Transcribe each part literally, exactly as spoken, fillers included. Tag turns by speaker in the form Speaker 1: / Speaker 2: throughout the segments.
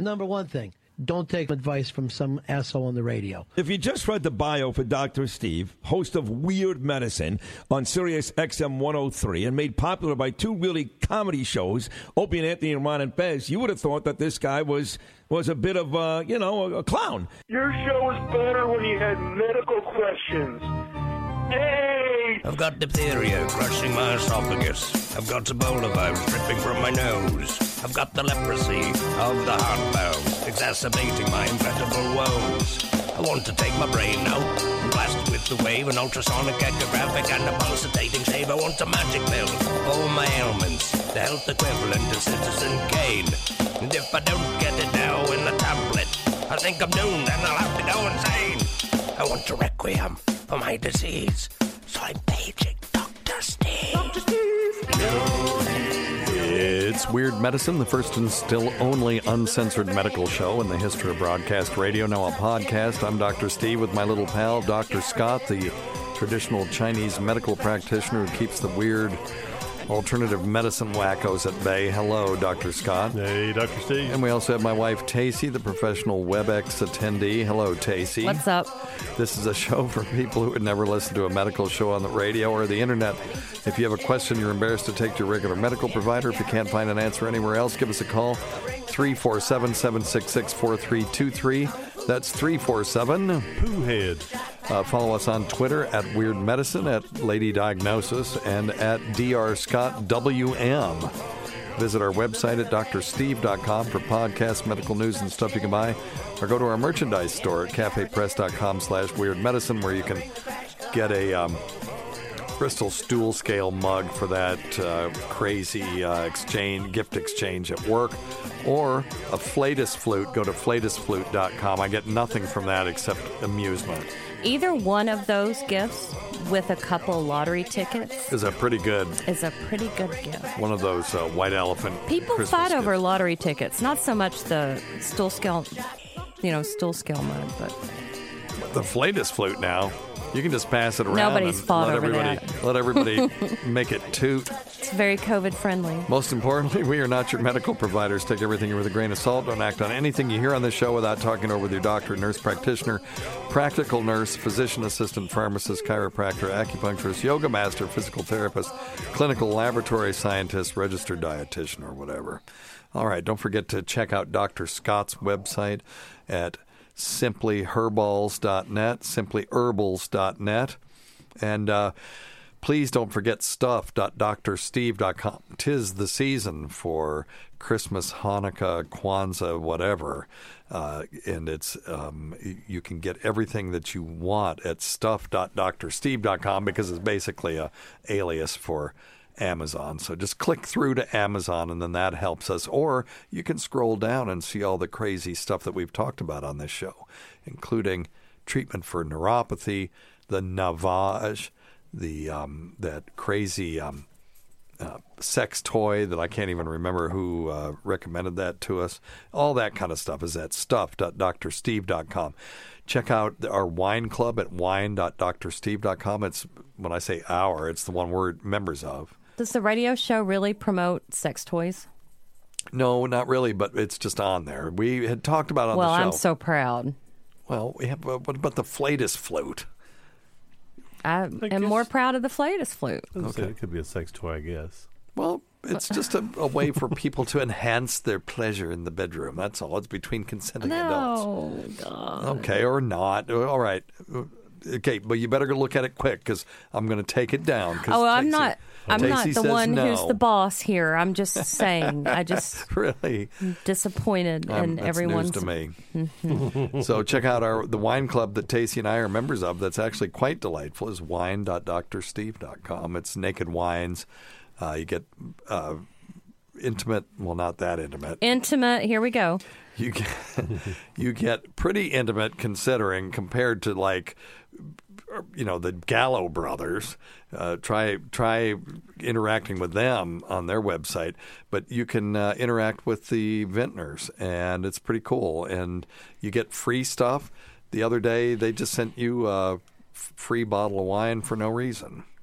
Speaker 1: Number one thing, don't take advice from some asshole on the radio.
Speaker 2: If you just read the bio for Doctor Steve, host of Weird Medicine on Sirius X M one oh three and made popular by two really comedy shows, Opie and Anthony and Ron and Fez, you would have thought that this guy was was a bit of, uh, you know, a, a clown.
Speaker 3: Your show was better when you had medical questions. Hey!
Speaker 4: I've got diphtheria crushing my esophagus. I've got Ebola virus dripping from my nose. I've got the leprosy of the heart valve, exacerbating my incredible woes. I want to take my brain out and blast it with the wave, an ultrasonic echographic and a pulsating shave. I want a magic pill for all my ailments, the health equivalent of Citizen Kane. And if I don't get it now in the tablet, I think I'm doomed and I'll have to go insane. I want a requiem for my disease, so I'm paging Doctor Steve. Doctor Steve!
Speaker 5: It's Weird Medicine, the first and still only uncensored medical show in the history of broadcast radio. Now a podcast. I'm Doctor Steve with my little pal, Doctor Scott, the traditional Chinese medical practitioner who keeps the weird alternative medicine wackos at bay. Hello, Doctor Scott.
Speaker 6: Hey, Doctor Steve.
Speaker 5: And we also have my wife, Tacey, the professional WebEx attendee. Hello, Tacey.
Speaker 7: What's up?
Speaker 5: This is a show for people who would never listen to a medical show on the radio or the internet. If you have a question you're embarrassed to take to your regular medical provider, if you can't find an answer anywhere else, give us a call, three four seven, seven six six, four three two three. That's three four seven.
Speaker 6: Poohhead.
Speaker 5: Uh, follow us on Twitter at Weird Medicine, at Lady Diagnosis, and at D R Scott W M. Visit our website at d r steve dot com for podcasts, medical news, and stuff you can buy. Or go to our merchandise store at cafe press dot com slash weird medicine, where you can get a um, Bristol stool scale mug for that uh, crazy uh, exchange, gift exchange at work. Or a Flatus flute. Go to flatus flute dot com. I get nothing from that except amusement.
Speaker 7: Either one of those gifts with a couple lottery tickets
Speaker 5: Is a pretty good,
Speaker 7: is a pretty good gift.
Speaker 5: one of those uh, white elephant
Speaker 7: People
Speaker 5: Christmas
Speaker 7: fight over
Speaker 5: gifts.
Speaker 7: lottery tickets, not so much the stool scale, you know, stool scale mug, but
Speaker 5: The Flatus flute now. You can just pass it around.
Speaker 7: Nobody's
Speaker 5: and
Speaker 7: fought
Speaker 5: let
Speaker 7: over
Speaker 5: everybody,
Speaker 7: that.
Speaker 5: Let everybody make it toot.
Speaker 7: it's very COVID friendly.
Speaker 5: Most importantly, we are not your medical providers. Take everything with a grain of salt. Don't act on anything you hear on this show without talking over with your doctor, nurse practitioner, practical nurse, physician assistant, pharmacist, chiropractor, acupuncturist, yoga master, physical therapist, clinical laboratory scientist, registered dietitian, or whatever. All right, don't forget to check out Doctor Scott's website at simply herbals dot net, simply herbals dot net. And uh, please don't forget stuff dot d r steve dot com. Tis the season for Christmas, Hanukkah, Kwanzaa, whatever. Uh, and it's um, you can get everything that you want at stuff dot d r steve dot com because it's basically a alias for Amazon. So just click through to Amazon, and then that helps us. Or you can scroll down and see all the crazy stuff that we've talked about on this show, including treatment for neuropathy, the Navage, the um, that crazy um, uh, sex toy that I can't even remember who uh, recommended that to us. All that kind of stuff is at stuff dot d r steve dot com. Check out our wine club at wine dot d r steve dot com. It's, when I say our, it's the one we're members of.
Speaker 7: Does the radio show really promote sex toys?
Speaker 5: No, not really, but it's just on there. We had talked about it on
Speaker 7: well,
Speaker 5: the show.
Speaker 7: I'm so proud.
Speaker 5: Well, we have. Uh, what about the Flatus flute?
Speaker 7: I,
Speaker 6: I
Speaker 7: am
Speaker 6: guess-
Speaker 7: more proud of the Flatus flute.
Speaker 6: Okay. It could be a sex toy, I guess.
Speaker 5: Well, it's just a, a way for people to enhance their pleasure in the bedroom. That's all. It's between consenting adults.
Speaker 7: No, God.
Speaker 5: Okay, or not. All right. Okay, but you better go look at it quick because I'm going to take it down. 'cause
Speaker 7: Oh, I'm
Speaker 5: Tacey-
Speaker 7: not. I'm
Speaker 5: Tacey
Speaker 7: not the
Speaker 5: says
Speaker 7: one
Speaker 5: no.
Speaker 7: who's the boss here. I'm just saying. I just
Speaker 5: Really?
Speaker 7: disappointed
Speaker 5: Um,
Speaker 7: in
Speaker 5: that's
Speaker 7: everyone's.
Speaker 5: news to me. So check out our the wine club that Tacey and I are members of. That's actually quite delightful. Is wine dot d r steve dot com. It's naked wines. Uh, you get uh, intimate. Well, not that intimate.
Speaker 7: Intimate. Here we go.
Speaker 5: You get you get pretty intimate considering compared to like. You know, the Gallo brothers. Uh, try try interacting with them on their website, but you can uh, interact with the vintners, and it's pretty cool. And you get free stuff. The other day, they just sent you a f- free bottle of wine for no reason.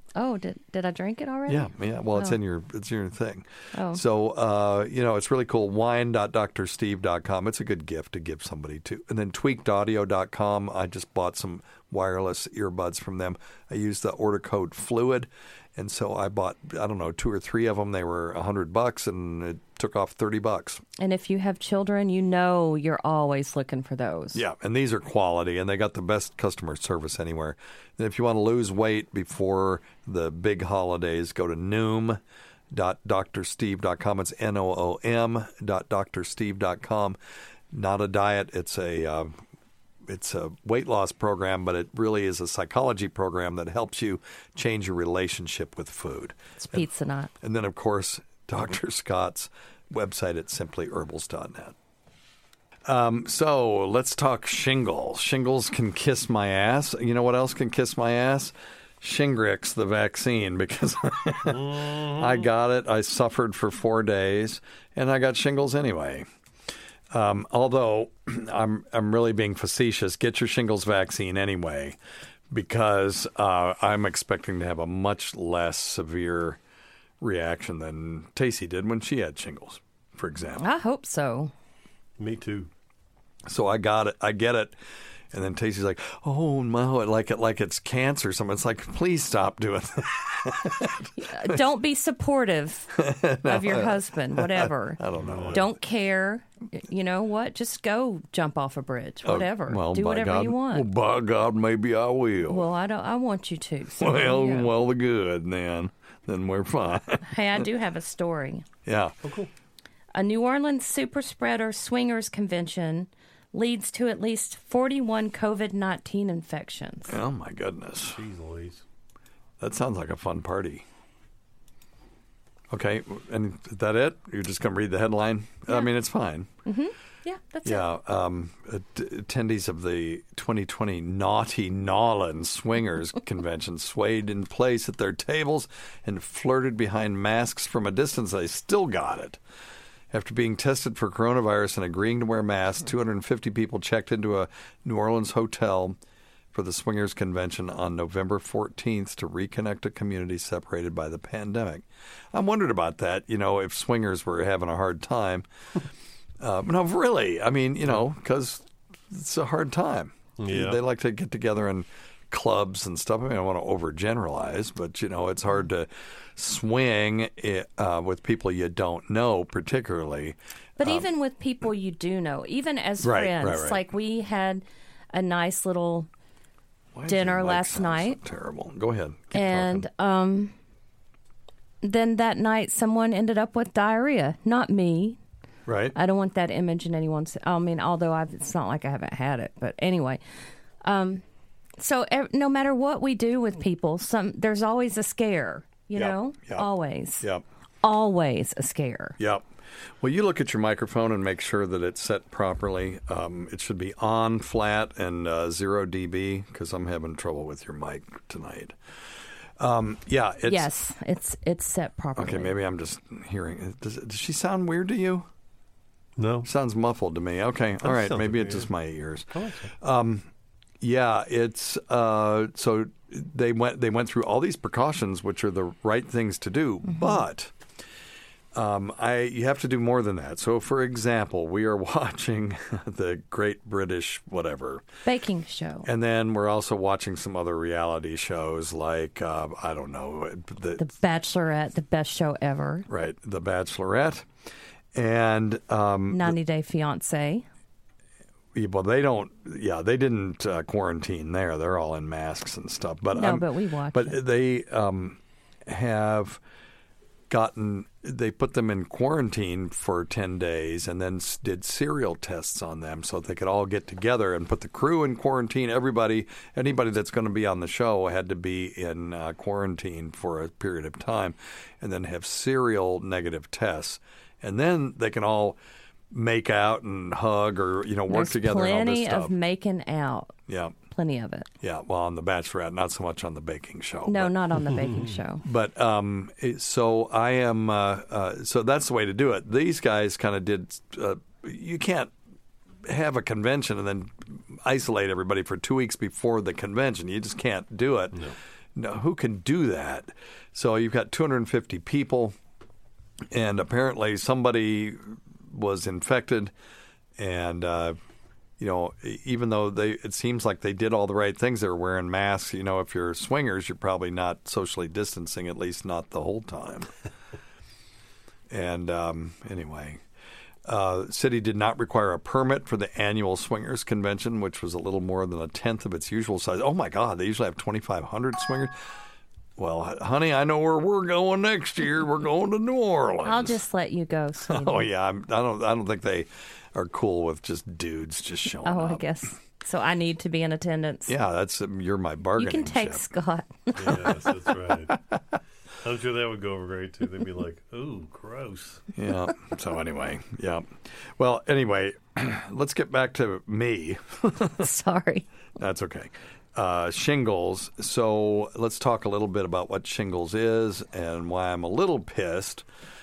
Speaker 7: Oh, did did I drink it already?
Speaker 5: Yeah, yeah. Well, it's
Speaker 7: Oh.
Speaker 5: in your it's in your thing.
Speaker 7: Oh.
Speaker 5: So uh, you know, it's really cool. wine dot dr steve dot com. It's a good gift to give somebody too. And then tweaked audio dot com. I just bought some wireless earbuds from them. I used the order code FLUID, and so I bought I don't know two or three of them. They were a hundred bucks, and it took off thirty bucks.
Speaker 7: And if you have children, you know you're always looking for those.
Speaker 5: Yeah, and these are quality, and they got the best customer service anywhere. And if you want to lose weight before the big holidays, go to noom dot dr steve dot com. It's N O O M dot dr steve dot com. Not a diet. It's a uh, it's a weight loss program, but it really is a psychology program that helps you change your relationship with food.
Speaker 7: It's pizza night.
Speaker 5: And then, of course, Doctor Scott's website at simply herbals dot net. Um, so let's talk shingles. Shingles can kiss my ass. You know what else can kiss my ass? Shingrix, the vaccine, because I got it. I suffered for four days, and I got shingles anyway. Um, although I'm I'm really being facetious. Get your shingles vaccine anyway, because uh, I'm expecting to have a much less severe reaction than Tacey did when she had shingles, for example.
Speaker 7: I hope so.
Speaker 6: Me too.
Speaker 5: So I got it. I get it. And then Tacey's like, oh, no, like it like it's cancer or something. It's like, please stop doing that.
Speaker 7: Don't be supportive of your husband, whatever.
Speaker 5: I don't know.
Speaker 7: Don't care. You know what? Just go jump off a bridge, whatever.
Speaker 5: Oh, well,
Speaker 7: Do
Speaker 5: by
Speaker 7: whatever
Speaker 5: God,
Speaker 7: you want.
Speaker 5: Well, by God, maybe I will.
Speaker 7: Well, I don't. I want you to. So,
Speaker 5: well,
Speaker 7: yeah.
Speaker 5: well, the good, then. Then we're fine.
Speaker 7: Hey, I do have a story.
Speaker 5: Yeah.
Speaker 6: Oh, cool.
Speaker 7: A New Orleans super spreader swingers convention leads to at least forty-one COVID nineteen infections.
Speaker 5: Oh, my goodness.
Speaker 6: Jeez Louise.
Speaker 5: That sounds like a fun party. Okay, and is that it? You're just going to read the headline? I mean, it's fine.
Speaker 7: Mm-hmm. Yeah, that's it.
Speaker 5: Yeah, um, att- attendees of the twenty twenty Naughty Nollan Swingers Convention swayed in place at their tables and flirted behind masks from a distance. They still got it. After being tested for coronavirus and agreeing to wear masks, two hundred fifty people checked into a New Orleans hotel for the Swingers Convention on November fourteenth to reconnect a community separated by the pandemic. I'm wondering about that, you know, if swingers were having a hard time. Uh, no, really. I mean, you know, because it's a hard time.
Speaker 6: Yeah.
Speaker 5: They like to get together in clubs and stuff. I mean, I don't want to overgeneralize, but, you know, it's hard to swing it, uh, with people you don't know particularly.
Speaker 7: But
Speaker 5: um,
Speaker 7: even with people you do know, even as
Speaker 5: Right,
Speaker 7: friends,
Speaker 5: right, right.
Speaker 7: like we had a nice little
Speaker 5: Why does
Speaker 7: dinner
Speaker 5: your mic
Speaker 7: last
Speaker 5: sound
Speaker 7: night.
Speaker 5: So terrible. Go ahead. Keep
Speaker 7: and
Speaker 5: talking.
Speaker 7: um, then that night someone ended up with diarrhea. Not me.
Speaker 5: Right.
Speaker 7: I don't want that image in anyone's. I mean, although I've, it's not like I haven't had it, but anyway. Um, so ev- no matter what we do with people, some there's always a scare. You
Speaker 5: Yep,
Speaker 7: know,
Speaker 5: yep,
Speaker 7: always,
Speaker 5: Yep.
Speaker 7: always a scare.
Speaker 5: Yep. Well, you look at your microphone and make sure that it's set properly. Um, it should be on flat and uh, zero dB because I'm having trouble with your mic tonight. Um, yeah. It's,
Speaker 7: Yes, it's it's set properly.
Speaker 5: Okay, maybe I'm just hearing. Does, does she sound weird to you?
Speaker 6: No.
Speaker 5: Sounds muffled to me. Okay, all right.
Speaker 6: sounds
Speaker 5: Maybe it's
Speaker 6: weird.
Speaker 5: just my ears.
Speaker 6: I like that.
Speaker 5: Um, yeah, it's uh, so they went they went through all these precautions, which are the right things to do,
Speaker 7: Mm-hmm.
Speaker 5: but. Um, I you have to do more than that. So, for example, we are watching the Great British whatever,
Speaker 7: Baking show.
Speaker 5: and then we're also watching some other reality shows like uh, I don't know the,
Speaker 7: The Bachelorette, the best show ever.
Speaker 5: right The Bachelorette, and um,
Speaker 7: ninety Day Fiance.
Speaker 5: well they don't yeah they didn't uh, quarantine there. They're all in masks and stuff. But
Speaker 7: No,
Speaker 5: I'm-
Speaker 7: but we watched
Speaker 5: But
Speaker 7: it.
Speaker 5: they um, have gotten they put them in quarantine for ten days and then s- did serial tests on them so they could all get together and put the crew in quarantine. Everybody, anybody that's going to be on the show had to be in uh, quarantine for a period of time and then have serial negative tests. And then they can all make out and hug or, you know, work
Speaker 7: There's
Speaker 5: together and all this
Speaker 7: plenty
Speaker 5: stuff.
Speaker 7: of making out.
Speaker 5: yeah.
Speaker 7: Plenty of it.
Speaker 5: Yeah. Well, on The Bachelorette, not so much on the baking show.
Speaker 7: No,
Speaker 5: but-
Speaker 7: not on the baking show.
Speaker 5: But um, it- so I am. Uh, uh, so that's the way to do it. These guys kind of did. Uh, you can't have a convention and then isolate everybody for two weeks before the convention. You just can't do it. no, who can do that? So you've got two hundred fifty people, and apparently somebody was infected, and uh, you know, even though they, it seems like they did all the right things, they were wearing masks. You know, if you're swingers, you're probably not socially distancing, at least not the whole time. And um, anyway, uh, city did not require a permit for the annual swingers convention, which was a little more than a tenth of its usual size. Oh my God, they usually have twenty-five hundred swingers. Well, honey, I know where we're going next year. We're going to New Orleans.
Speaker 7: I'll just let you go, sweetie.
Speaker 5: Oh yeah, I'm, I don't. I don't think they are cool with just dudes just showing
Speaker 7: Oh,
Speaker 5: up.
Speaker 7: I guess. So I need to be in attendance.
Speaker 5: Yeah, that's um, you're my
Speaker 7: You
Speaker 5: bargaining
Speaker 7: can take
Speaker 5: chip.
Speaker 7: Scott.
Speaker 6: Yes, that's right. I'm sure that would go over great too. They'd be like, "Ooh, gross."
Speaker 5: Yeah. So anyway, yeah. Well, anyway, let's get back to me.
Speaker 7: Sorry.
Speaker 5: That's okay. Uh, shingles. So let's talk a little bit about what shingles is and why I'm a little pissed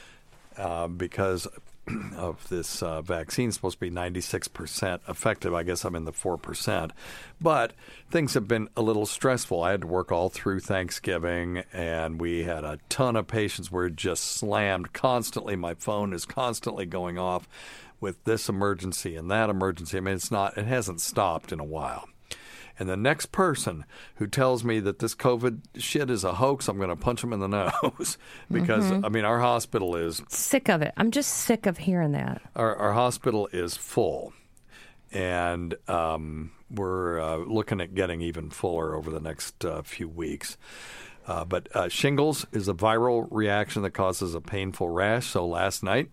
Speaker 5: uh, because of this uh, vaccine. It's supposed to be ninety-six percent effective. I guess I'm in the four percent. But things have been a little stressful. I had to work all through Thanksgiving, and we had a ton of patients were just slammed constantly. My phone is constantly going off with this emergency and that emergency. I mean, it's not, it hasn't stopped in a while. And the next person who tells me that this COVID shit is a hoax, I'm going to punch them in the nose. Because,
Speaker 7: Mm-hmm.
Speaker 5: I mean, our hospital is
Speaker 7: Sick of it. I'm just sick of hearing that.
Speaker 5: our, our hospital is full. And um, we're uh, looking at getting even fuller over the next uh, few weeks. Uh, but uh, shingles is a viral reaction that causes a painful rash. So last night,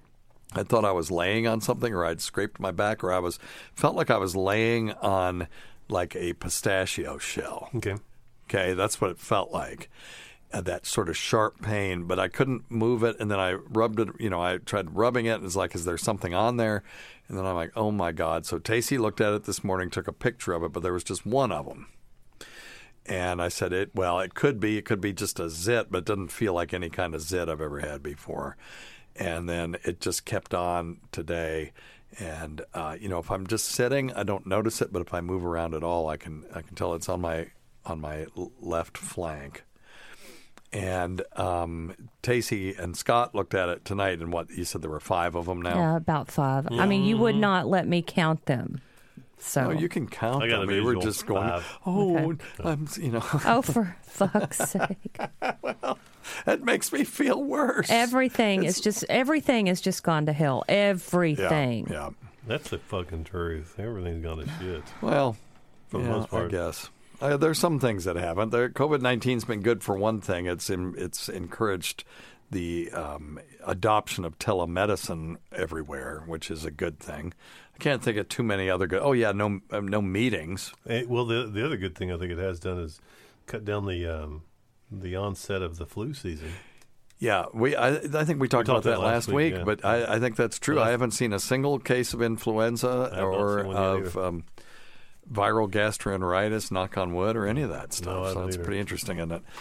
Speaker 5: I thought I was laying on something, or I'd scraped my back, or I was felt like I was laying on like a pistachio shell.
Speaker 6: Okay.
Speaker 5: Okay, that's what it felt like. Uh, that sort of sharp pain, but I couldn't move it. And then I rubbed it, you know, I tried rubbing it, and it's like, is there something on there? And then I'm like, oh my God. So Tacey looked at it this morning, took a picture of it, but there was just one of them. And I said, it. well, it could be, it could be just a zit, but it doesn't feel like any kind of zit I've ever had before. And then it just kept on today. And, uh, you know, if I'm just sitting, I don't notice it. But if I move around at all, I can I can tell it's on my on my left flank. And um, Tacey and Scott looked at it tonight. And what, you said there were five of them now?
Speaker 7: Yeah, about five. I mean, you would not let me count them. So.
Speaker 5: Oh, you can count
Speaker 6: I got
Speaker 5: them.
Speaker 6: a
Speaker 5: We were
Speaker 6: visual.
Speaker 5: just going,
Speaker 6: Five.
Speaker 5: oh,
Speaker 7: Okay.
Speaker 5: I'm, you know,
Speaker 7: Oh, for fuck's sake.
Speaker 5: that makes me feel worse.
Speaker 7: Everything is just, everything has just gone to hell.
Speaker 5: yeah,
Speaker 7: Everything.
Speaker 5: yeah.
Speaker 6: That's the fucking truth. Everything's gone to shit.
Speaker 5: Well,
Speaker 6: For the
Speaker 5: yeah,
Speaker 6: most part.
Speaker 5: I guess. Uh, there's some things that haven't. The COVID nineteen's been good for one thing. It's in, it's encouraged the um, adoption of telemedicine everywhere, which is a good thing. I can't think of too many other good. Oh yeah, no, uh, no meetings.
Speaker 6: Eh, well, the the other good thing I think it has done is cut down the um, the onset of the flu season.
Speaker 5: Yeah, we. I, I think we talked
Speaker 6: We
Speaker 5: about
Speaker 6: talked
Speaker 5: that
Speaker 6: that
Speaker 5: last
Speaker 6: last
Speaker 5: week,
Speaker 6: week, yeah.
Speaker 5: but I, I think that's true.
Speaker 6: Well,
Speaker 5: I haven't seen a single case of influenza
Speaker 6: I've not
Speaker 5: or
Speaker 6: seen one yet
Speaker 5: of
Speaker 6: either.
Speaker 5: um, viral gastroenteritis, knock on wood, or any of that
Speaker 6: No,
Speaker 5: stuff.
Speaker 6: I
Speaker 5: so
Speaker 6: haven't
Speaker 5: it's
Speaker 6: either.
Speaker 5: pretty interesting, isn't it?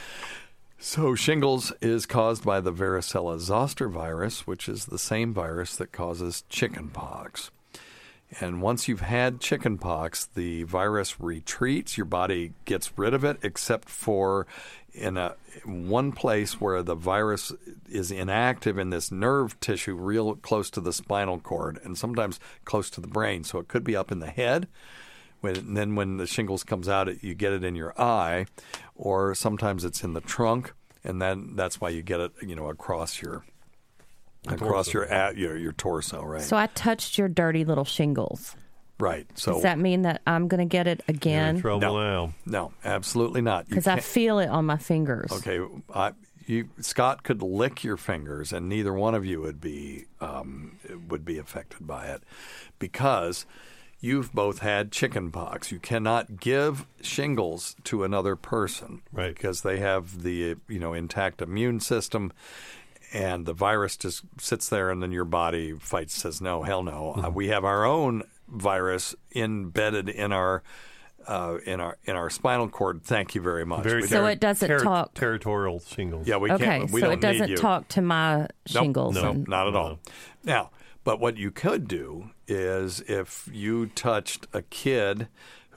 Speaker 5: So shingles is caused by the varicella zoster virus, which is the same virus that causes chickenpox. And once you've had chickenpox, the virus retreats. Your body gets rid of it, except for in a one place where the virus is inactive in this nerve tissue, real close to the spinal cord, and sometimes close to the brain. So it could be up in the head. When, and then when the shingles comes out, it, you get it in your eye, or sometimes it's in the trunk, and then that's why you get it, you know, across your across
Speaker 6: torso.
Speaker 5: your, a, your your torso, right?
Speaker 7: So I touched your dirty little shingles.
Speaker 5: right. So
Speaker 7: Does that mean that I'm going to get it
Speaker 6: You're in
Speaker 7: again?
Speaker 6: trouble
Speaker 5: No.
Speaker 6: now.
Speaker 5: no, absolutely not. You
Speaker 7: Because I
Speaker 5: can't-
Speaker 7: feel it on my fingers.
Speaker 5: Okay, I, you, Scott could lick your fingers, and neither one of you would be um, would be affected by it, because you've both had chickenpox. You cannot give shingles to another person,
Speaker 6: Right.
Speaker 5: Because they have the you know intact immune system, and the virus just sits there, and then your body fights, says no, hell no. Uh, we have our own virus embedded in our. Uh, in our in our spinal cord. Thank you very much.
Speaker 6: Very
Speaker 5: We
Speaker 7: So
Speaker 5: don't-
Speaker 7: it doesn't
Speaker 6: Terri-
Speaker 7: talk.
Speaker 6: Territorial shingles.
Speaker 5: yeah, we
Speaker 7: Okay,
Speaker 5: can't. We
Speaker 7: so
Speaker 5: don't
Speaker 7: it doesn't
Speaker 5: need you.
Speaker 7: talk to my
Speaker 5: Nope,
Speaker 7: shingles.
Speaker 5: No,
Speaker 7: and-
Speaker 5: not at all.
Speaker 6: No.
Speaker 5: Now, but what you could do is if you touched a kid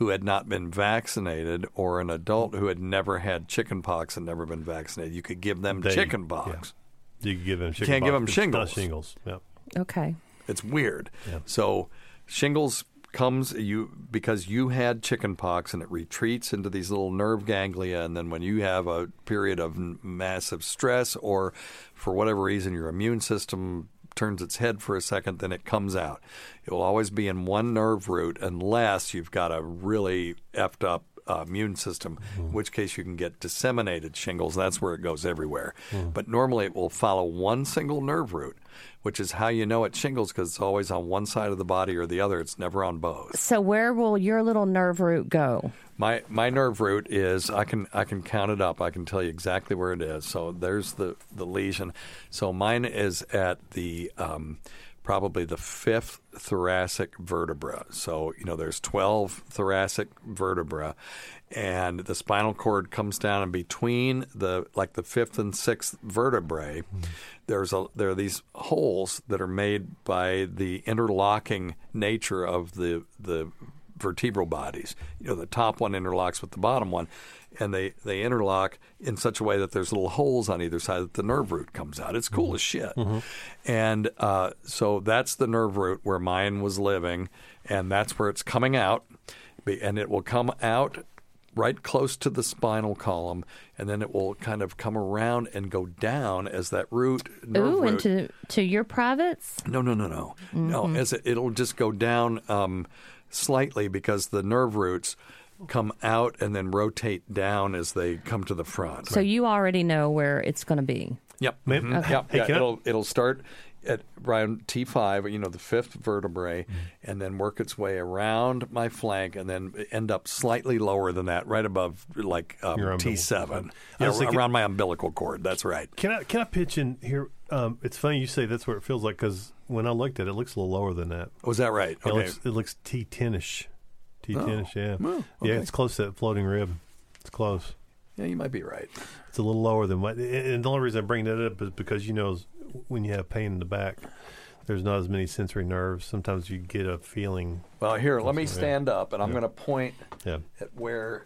Speaker 5: who had not been vaccinated or an adult who had never had chicken pox and never been vaccinated. You could give them
Speaker 6: They-
Speaker 5: chicken pox.
Speaker 6: yeah. You can give them chicken
Speaker 5: can't give
Speaker 6: pox,
Speaker 5: them
Speaker 6: but it's
Speaker 5: shingles.
Speaker 6: Not shingles. Yep.
Speaker 7: Okay.
Speaker 5: It's weird.
Speaker 6: Yeah.
Speaker 5: So shingles comes you because you had chicken pox and it retreats into these little nerve ganglia, and then when you have a period of n- massive stress or for whatever reason your immune system turns its head for a second, then it comes out. It will always be in one nerve root unless you've got a really effed up uh, immune system,
Speaker 6: Mm-hmm.
Speaker 5: in which case you can get disseminated shingles. That's where it goes everywhere. But normally it will follow one single nerve root, which is how you know it's shingles, because it's always on one side of the body or the other. It's never on both.
Speaker 7: So where will your little nerve root go?
Speaker 5: My my nerve root is I can I can count it up. I can tell you exactly where it is. So there's the, the lesion. So mine is at the um, probably the fifth thoracic vertebra. So you know there's twelve thoracic vertebra, and the spinal cord comes down, and between the like the fifth and sixth vertebrae, mm-hmm. there's a there are these holes that are made by the interlocking nature of the the vertebral bodies. You know, the top one interlocks with the bottom one, and they, they interlock in such a way that there's little holes on either side that the nerve root comes out. It's cool
Speaker 6: mm-hmm.
Speaker 5: as shit.
Speaker 6: Mm-hmm.
Speaker 5: And uh, so that's the nerve root where mine was living, and that's where it's coming out. And it will come out right close to the spinal column, and then it will kind of come around and go down as that root nerve
Speaker 7: Ooh,
Speaker 5: root.
Speaker 7: into to your privates?
Speaker 5: No, no, no, no.
Speaker 7: Mm-hmm.
Speaker 5: No, as it, it'll just go down um, slightly because the nerve roots come out and then rotate down as they come to the front.
Speaker 7: So you already know where it's going to be.
Speaker 5: Yep.
Speaker 6: Maybe-
Speaker 5: Mhm.
Speaker 6: Okay.
Speaker 5: Yep.
Speaker 6: Hey,
Speaker 5: Yeah,
Speaker 6: can I-
Speaker 5: it'll it'll start at around T five, you know, the fifth vertebrae,
Speaker 6: Mm-hmm.
Speaker 5: and then work its way around my flank, and then end up slightly lower than that, right above like um,
Speaker 6: Your umbilical
Speaker 5: T seven.
Speaker 6: cord. I
Speaker 5: Yeah,
Speaker 6: was thinking-
Speaker 5: around my umbilical cord. That's right.
Speaker 6: Can I can I pitch in here? Um, it's funny you say that's where it feels like, because when I looked at it, it looks a little lower than that.
Speaker 5: Was that right?
Speaker 6: It
Speaker 5: Okay.
Speaker 6: looks it looks T ten-ish. T ten-ish, yeah.
Speaker 5: Oh,
Speaker 6: Yeah,
Speaker 5: okay.
Speaker 6: it's close to that floating rib. It's close.
Speaker 5: Yeah, you might be right.
Speaker 6: It's a little lower than what. And the only reason I bring that up is because, you know, when you have pain in the back, there's not as many sensory nerves. Sometimes you get a feeling.
Speaker 5: Well, here, let me
Speaker 6: Yeah.
Speaker 5: stand up, and I'm
Speaker 6: Yeah.
Speaker 5: going to point
Speaker 6: Yeah.
Speaker 5: at where,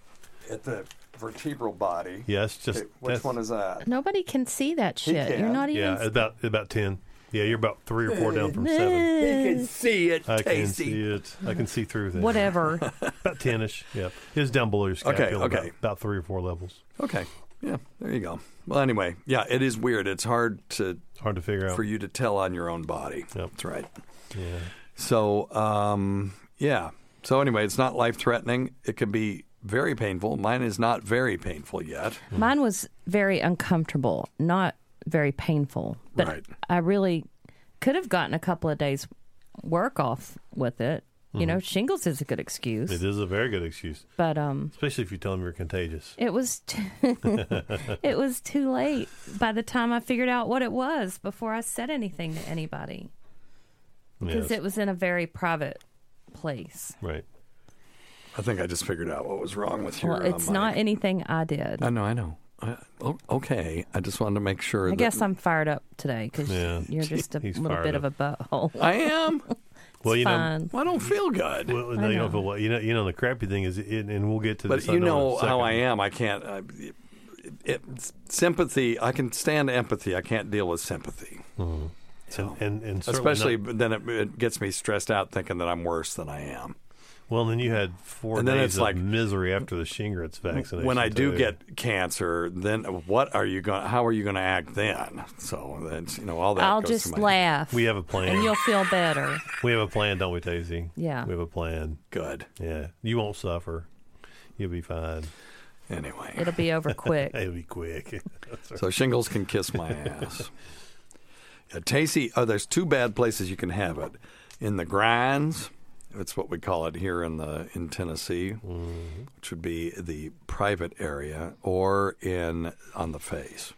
Speaker 5: at the vertebral body.
Speaker 6: Yeah, it's just.
Speaker 5: Okay, which
Speaker 6: that's-
Speaker 5: one is that?
Speaker 7: Nobody can see that
Speaker 5: He
Speaker 7: shit. You're
Speaker 5: can.
Speaker 7: not even.
Speaker 6: Yeah, about about ten. Yeah, you're about three or four down from seven.
Speaker 5: You can see it,
Speaker 6: I can
Speaker 5: Casey.
Speaker 6: see it. I can see through that.
Speaker 7: Whatever.
Speaker 6: About ten-ish. Yeah, it's down below your scapula.
Speaker 5: Okay, okay.
Speaker 6: About, about three or four levels.
Speaker 5: Okay. Yeah, there you go. Well, anyway, yeah, it is weird. It's hard to
Speaker 6: It's hard to figure out.
Speaker 5: for you to tell on your own body.
Speaker 6: Yep.
Speaker 5: That's right.
Speaker 6: Yeah.
Speaker 5: So, um, yeah. So anyway, it's not life-threatening. It can be very painful. Mine is not very painful yet.
Speaker 7: Mine was very uncomfortable, not very painful. But
Speaker 5: Right.
Speaker 7: I really could have gotten a couple of days work off with it. You know, shingles is a good excuse.
Speaker 6: It is a very good excuse,
Speaker 7: But um
Speaker 6: especially if you tell them you're contagious.
Speaker 7: it was t- it was too late by the time I figured out what it was before I said anything to anybody. Because
Speaker 6: Yes.
Speaker 7: it was in a very private place.
Speaker 6: Right.
Speaker 5: I think I just figured out what was wrong with your
Speaker 7: Well, it's
Speaker 5: uh,
Speaker 7: not
Speaker 5: mic.
Speaker 7: anything I did.
Speaker 5: I know, I know. Uh, o- okay. I just wanted to make sure
Speaker 7: I
Speaker 5: that
Speaker 7: guess I'm fired up today because
Speaker 6: Yeah.
Speaker 7: you're just a
Speaker 6: He's
Speaker 7: little
Speaker 6: fired
Speaker 7: bit
Speaker 6: up.
Speaker 7: of a butthole.
Speaker 5: I am.
Speaker 6: Well, you know,
Speaker 7: Fine.
Speaker 5: Well, I don't feel good.
Speaker 6: well, no,
Speaker 7: I
Speaker 6: you
Speaker 7: know.
Speaker 6: don't feel well. You know, you know, the crappy thing is, it, and we'll get to
Speaker 5: But
Speaker 6: this. I
Speaker 5: you
Speaker 6: in a
Speaker 5: know how I
Speaker 6: second.
Speaker 5: am. I can't. I, it, it, sympathy. I can stand empathy. I can't deal with sympathy.
Speaker 6: Mm-hmm.
Speaker 5: So,
Speaker 6: and, and, and certainly
Speaker 5: especially
Speaker 6: not-
Speaker 5: then it, it gets me stressed out thinking that I'm worse than I am.
Speaker 6: well, then you had four
Speaker 5: And then
Speaker 6: days
Speaker 5: it's
Speaker 6: of
Speaker 5: like-
Speaker 6: misery after the Shingrix vaccination.
Speaker 5: When I do
Speaker 6: too.
Speaker 5: get cancer, then what are you going? How are you going to act then? So that's you know all that.
Speaker 7: I'll
Speaker 5: goes
Speaker 7: just
Speaker 5: through my
Speaker 7: laugh.
Speaker 6: we have a plan.
Speaker 7: and you'll feel better.
Speaker 6: We have a plan, don't we, Daisy?
Speaker 7: Yeah.
Speaker 6: We have a plan.
Speaker 5: Good.
Speaker 6: Yeah. You won't suffer. You'll be fine.
Speaker 5: Anyway,
Speaker 7: It'll be over quick.
Speaker 6: It'll be quick. That's right.
Speaker 5: so shingles can kiss my ass. Yeah, Tacey, oh, there's two bad places you can have it. In the grinds, that's what we call it here in the in Tennessee,
Speaker 6: Mm-hmm.
Speaker 5: which would be the private area, or in on the face.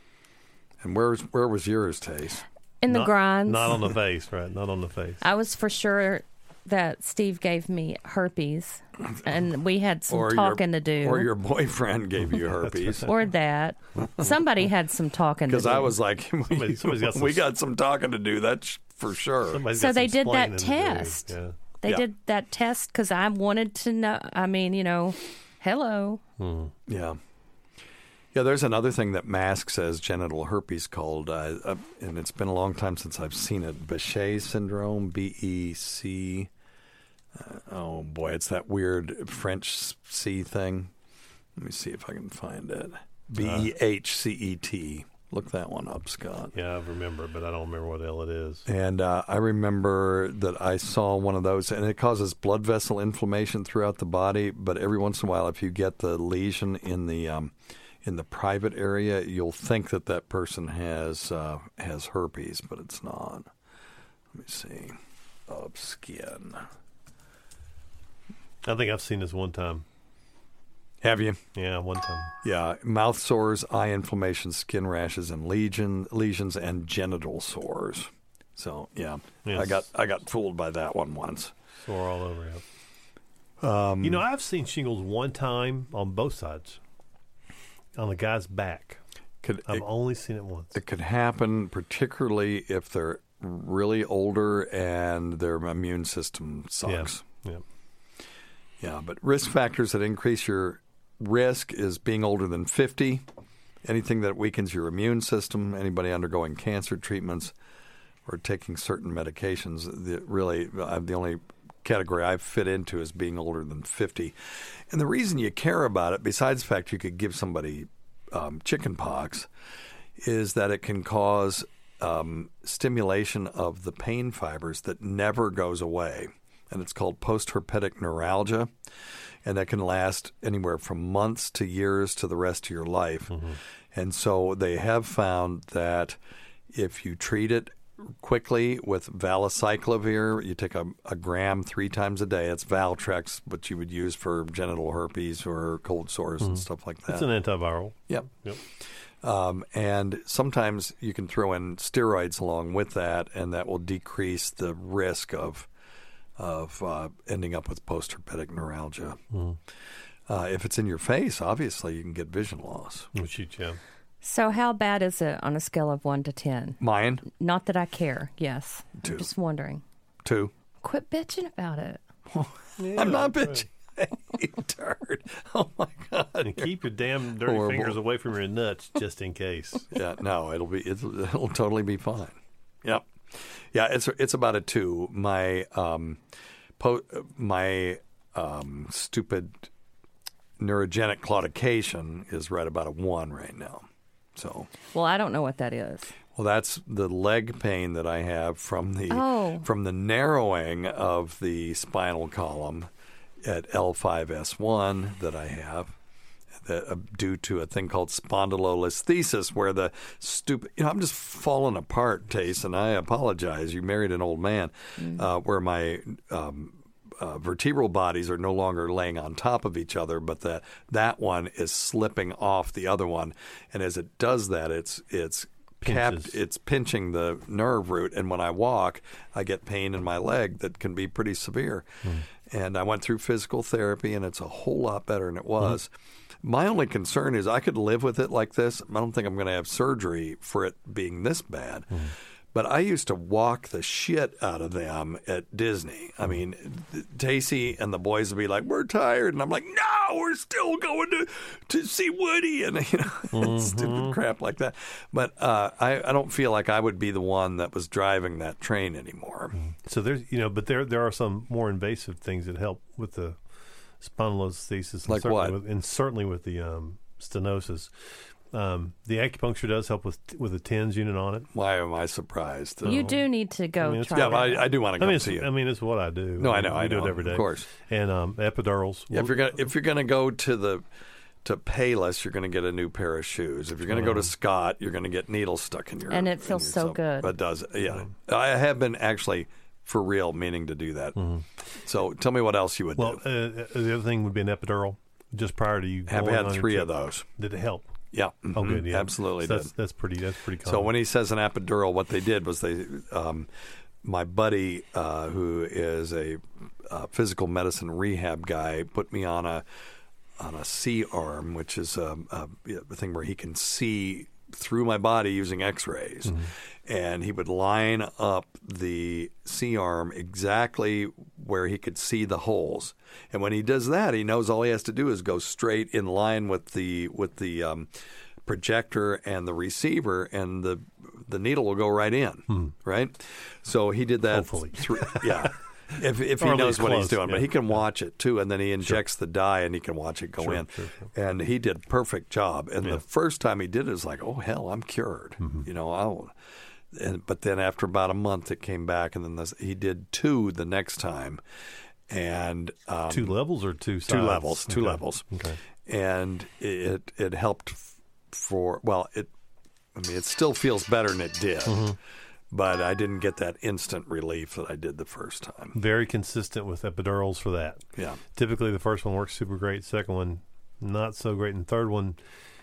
Speaker 5: And where's where was yours, Tace?
Speaker 7: In the
Speaker 6: not,
Speaker 7: grinds.
Speaker 6: Not on the face, right? Not on the face.
Speaker 7: I was for sure that Steve gave me herpes, and we had some
Speaker 5: Or
Speaker 7: talking
Speaker 5: your,
Speaker 7: to do.
Speaker 5: Or your boyfriend gave you herpes.
Speaker 7: Or that. Somebody had some talking to do.
Speaker 5: Because I was like,
Speaker 6: Somebody- somebody's got some-
Speaker 5: we got some talking to do. That's for sure.
Speaker 6: Somebody's
Speaker 7: So
Speaker 6: got
Speaker 7: they
Speaker 6: some
Speaker 7: did that
Speaker 6: splaining to do.
Speaker 7: test.
Speaker 6: Yeah.
Speaker 7: They
Speaker 5: Yeah.
Speaker 7: did that test because I wanted to know. I mean, you know, hello.
Speaker 5: Yeah. Yeah, there's another thing that masks as genital herpes called, uh, uh, and it's been a long time since I've seen it, Bechet syndrome, B E C. Uh, oh, boy, it's that weird French C thing. Let me see if I can find it. B E H C E T. Look that one up, Scott.
Speaker 6: Yeah, I remember, but I don't remember what the hell it is.
Speaker 5: And uh, I remember that I saw one of those, and it causes blood vessel inflammation throughout the body. But every once in a while, if you get the lesion in the um, in the private area, you'll think that that person has uh, has herpes, but it's not. Let me see. Of skin.
Speaker 6: I think I've seen this one time.
Speaker 5: Have you?
Speaker 6: Yeah, one time.
Speaker 5: Yeah, mouth sores, eye inflammation, skin rashes, and legion lesions and genital sores. So yeah,
Speaker 6: Yes.
Speaker 5: I got I got fooled by that one once.
Speaker 6: Sore all over you. Um, you know, I've seen shingles one time on both sides, on the guy's back.
Speaker 5: Could
Speaker 6: I've
Speaker 5: it,
Speaker 6: only seen it once.
Speaker 5: it could happen, particularly if they're really older and their immune system sucks.
Speaker 6: Yeah, yeah.
Speaker 5: Yeah, but risk factors that increase your risk is being older than fifty, anything that weakens your immune system, anybody undergoing cancer treatments, or taking certain medications. The, really, I'm the only category I fit into is being older than fifty. And the reason you care about it, besides the fact you could give somebody um, chicken pox, is that it can cause um, stimulation of the pain fibers that never goes away. And it's called post-herpetic neuralgia. And that can last anywhere from months to years to the rest of your life. Mm-hmm. And so they have found that if you treat it quickly with valacyclovir, you take a, a gram three times a day. It's Valtrex, what you would use for genital herpes or cold sores mm-hmm. and stuff like that.
Speaker 6: It's an antiviral.
Speaker 5: Yep.
Speaker 6: Yep.
Speaker 5: Um, and sometimes you can throw in steroids along with that, and that will decrease the risk of of uh, ending up with post-herpetic neuralgia. Mm-hmm. Uh, if it's in your face, obviously, you can get vision loss.
Speaker 6: We'll shoot you.
Speaker 7: So how bad is it on a scale of one to ten?
Speaker 5: Mine?
Speaker 7: Not that I care, yes.
Speaker 5: Two.
Speaker 7: I'm just wondering.
Speaker 5: Two.
Speaker 7: Quit bitching about it.
Speaker 6: Yeah,
Speaker 5: I'm not bitching. You turd. Oh, my God.
Speaker 6: And keep your damn dirty
Speaker 5: Horrible.
Speaker 6: fingers away from your nuts just in case.
Speaker 5: Yeah, no, it'll be it'll, it'll totally be fine. Yep. Yeah, it's it's about a two. My um, po- my um, stupid neurogenic claudication is right about a one right now. So,
Speaker 7: well, I don't know what that is.
Speaker 5: well, that's the leg pain that I have from the
Speaker 7: Oh.
Speaker 5: from the narrowing of the spinal column at L five S one that I have. That, uh, due to a thing called spondylolisthesis, where the stupid, you know, I'm just falling apart, Tace, and I apologize. You married an old man, mm. uh, where my um, uh, vertebral bodies are no longer laying on top of each other, but that that one is slipping off the other one, and as it does that, it's it's capped, it's pinching the nerve root, and when I walk, I get pain in my leg that can be pretty severe. Mm. And I went through physical therapy, and it's a whole lot better than it was. Mm. My only concern is I could live with it like this. I don't think I'm going to have surgery for it being this bad. Mm. But I used to walk the shit out of them at Disney. I mean, Tacey and the boys would be like, "We're tired," and I'm like, "No, we're still going to to see Woody," and you know, mm-hmm. stupid crap like that. But uh, I, I don't feel like I would be the one that was driving that train anymore.
Speaker 6: So there's, you know, but there there are some more invasive things that help with the spondylolisthesis, and
Speaker 5: like
Speaker 6: certainly
Speaker 5: what?
Speaker 6: With, and certainly with the um, stenosis. Um, the acupuncture does help with with the TENS unit on it.
Speaker 5: Why am I surprised?
Speaker 7: You do need to go
Speaker 6: I mean,
Speaker 7: try
Speaker 5: yeah,
Speaker 7: that.
Speaker 5: I, I do want to
Speaker 6: I
Speaker 5: come
Speaker 6: mean,
Speaker 5: see you.
Speaker 6: I mean, it's what I do.
Speaker 5: No, I know.
Speaker 6: We
Speaker 5: I
Speaker 6: do
Speaker 5: know,
Speaker 6: it every day,
Speaker 5: of course.
Speaker 6: And um, epidurals.
Speaker 5: Yeah, if you're gonna if you're gonna go to the to Payless, you're gonna get a new pair of shoes. If you're gonna go to Scott, you're gonna get needles stuck in your.
Speaker 7: And it
Speaker 5: in
Speaker 7: feels
Speaker 5: your
Speaker 7: so
Speaker 5: sub-
Speaker 7: good.
Speaker 5: It does. Yeah, I have been actually for real meaning to do that. Mm-hmm. So tell me what else you would
Speaker 6: well,
Speaker 5: do.
Speaker 6: Uh, the other thing would be an epidural. Just prior to you,
Speaker 5: Have
Speaker 6: going
Speaker 5: had
Speaker 6: on
Speaker 5: three
Speaker 6: your
Speaker 5: of
Speaker 6: trip.
Speaker 5: those.
Speaker 6: Did it help?
Speaker 5: Yeah. Mm-hmm.
Speaker 6: Oh, good. Yeah,
Speaker 5: Absolutely.
Speaker 6: So that's
Speaker 5: did.
Speaker 6: that's pretty. That's pretty common.
Speaker 5: So when he says an epidural, what they did was they, um, my buddy uh, who is a uh, physical medicine rehab guy, put me on a on a C-arm, which is a, a, a thing where he can see through my body using X-rays, mm-hmm. and he would line up the C-arm exactly where he could see the holes. And when he does that, he knows all he has to do is go straight in line with the with the um, projector and the receiver, and the the needle will go right in, hmm. right? So he did that.
Speaker 6: Hopefully.
Speaker 5: Through, yeah. If, if he
Speaker 6: Or at
Speaker 5: knows
Speaker 6: least
Speaker 5: what
Speaker 6: close,
Speaker 5: he's doing,
Speaker 6: yeah.
Speaker 5: but he can watch it too, and then he injects
Speaker 6: Sure.
Speaker 5: the dye, and he can watch it go
Speaker 6: Sure,
Speaker 5: in.
Speaker 6: sure, sure.
Speaker 5: And he did a perfect job. And
Speaker 6: Yeah.
Speaker 5: the first time he did it, it was like, oh hell, I'm cured.
Speaker 6: Mm-hmm.
Speaker 5: You know, I'll. And but then after about a month, it came back, and then this, he did two the next time, and um,
Speaker 6: Two levels or two sides?
Speaker 5: two levels, two
Speaker 6: Okay.
Speaker 5: levels,
Speaker 6: Okay.
Speaker 5: and it it helped f- for well, it. I mean, it still feels better than it did.
Speaker 6: Mm-hmm.
Speaker 5: But I didn't get that instant relief that I did the first time.
Speaker 6: Very consistent with epidurals for that.
Speaker 5: Yeah.
Speaker 6: Typically, the first one works super great. Second one, not so great. And third one,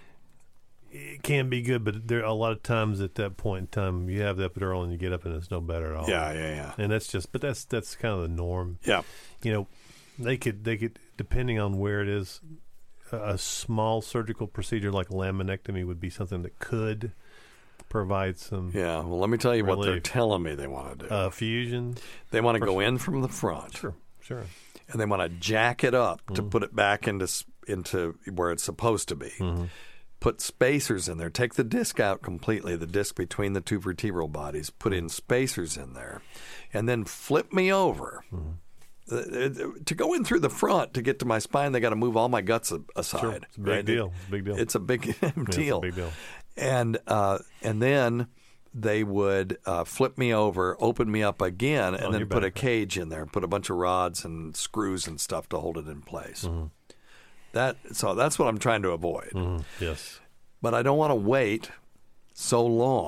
Speaker 6: it can be good, but there are a lot of times at that point in time, you have the epidural and you get up and it's no better at all.
Speaker 5: Yeah, yeah, yeah.
Speaker 6: And that's just, but that's that's kind of the norm.
Speaker 5: Yeah.
Speaker 6: You know, they could they could depending on where it is, a, a small surgical procedure like laminectomy would be something that could provide some
Speaker 5: Yeah. Well, let me tell you what they're
Speaker 6: Relief.
Speaker 5: telling me they want to do.
Speaker 6: uh, fusion.
Speaker 5: they want to go in from the front,
Speaker 6: Sure, sure.
Speaker 5: and they want to jack it up
Speaker 6: Mm-hmm.
Speaker 5: to put it back into s- into where it's supposed to be.
Speaker 6: Mm-hmm.
Speaker 5: Put spacers in there. Take the disc out completely, the disc between the two vertebral bodies. Put in spacers in there, and then flip me over.
Speaker 6: Mm-hmm.
Speaker 5: Uh, uh, to go in through the front to get to my spine, they got to move all my guts a- aside.
Speaker 6: Sure. It's a big
Speaker 5: right?
Speaker 6: deal. It's a big deal.
Speaker 5: It's a big
Speaker 6: Yeah, it's a
Speaker 5: deal.
Speaker 6: big deal.
Speaker 5: And uh, and then they would uh, flip me over, open me up again, and
Speaker 6: On
Speaker 5: then
Speaker 6: your
Speaker 5: put a
Speaker 6: back.
Speaker 5: cage in there, put a bunch of rods and screws and stuff to hold it in place.
Speaker 6: Mm-hmm.
Speaker 5: That so that's what I'm trying to avoid.
Speaker 6: Mhm. Yes.
Speaker 5: But I don't want to wait so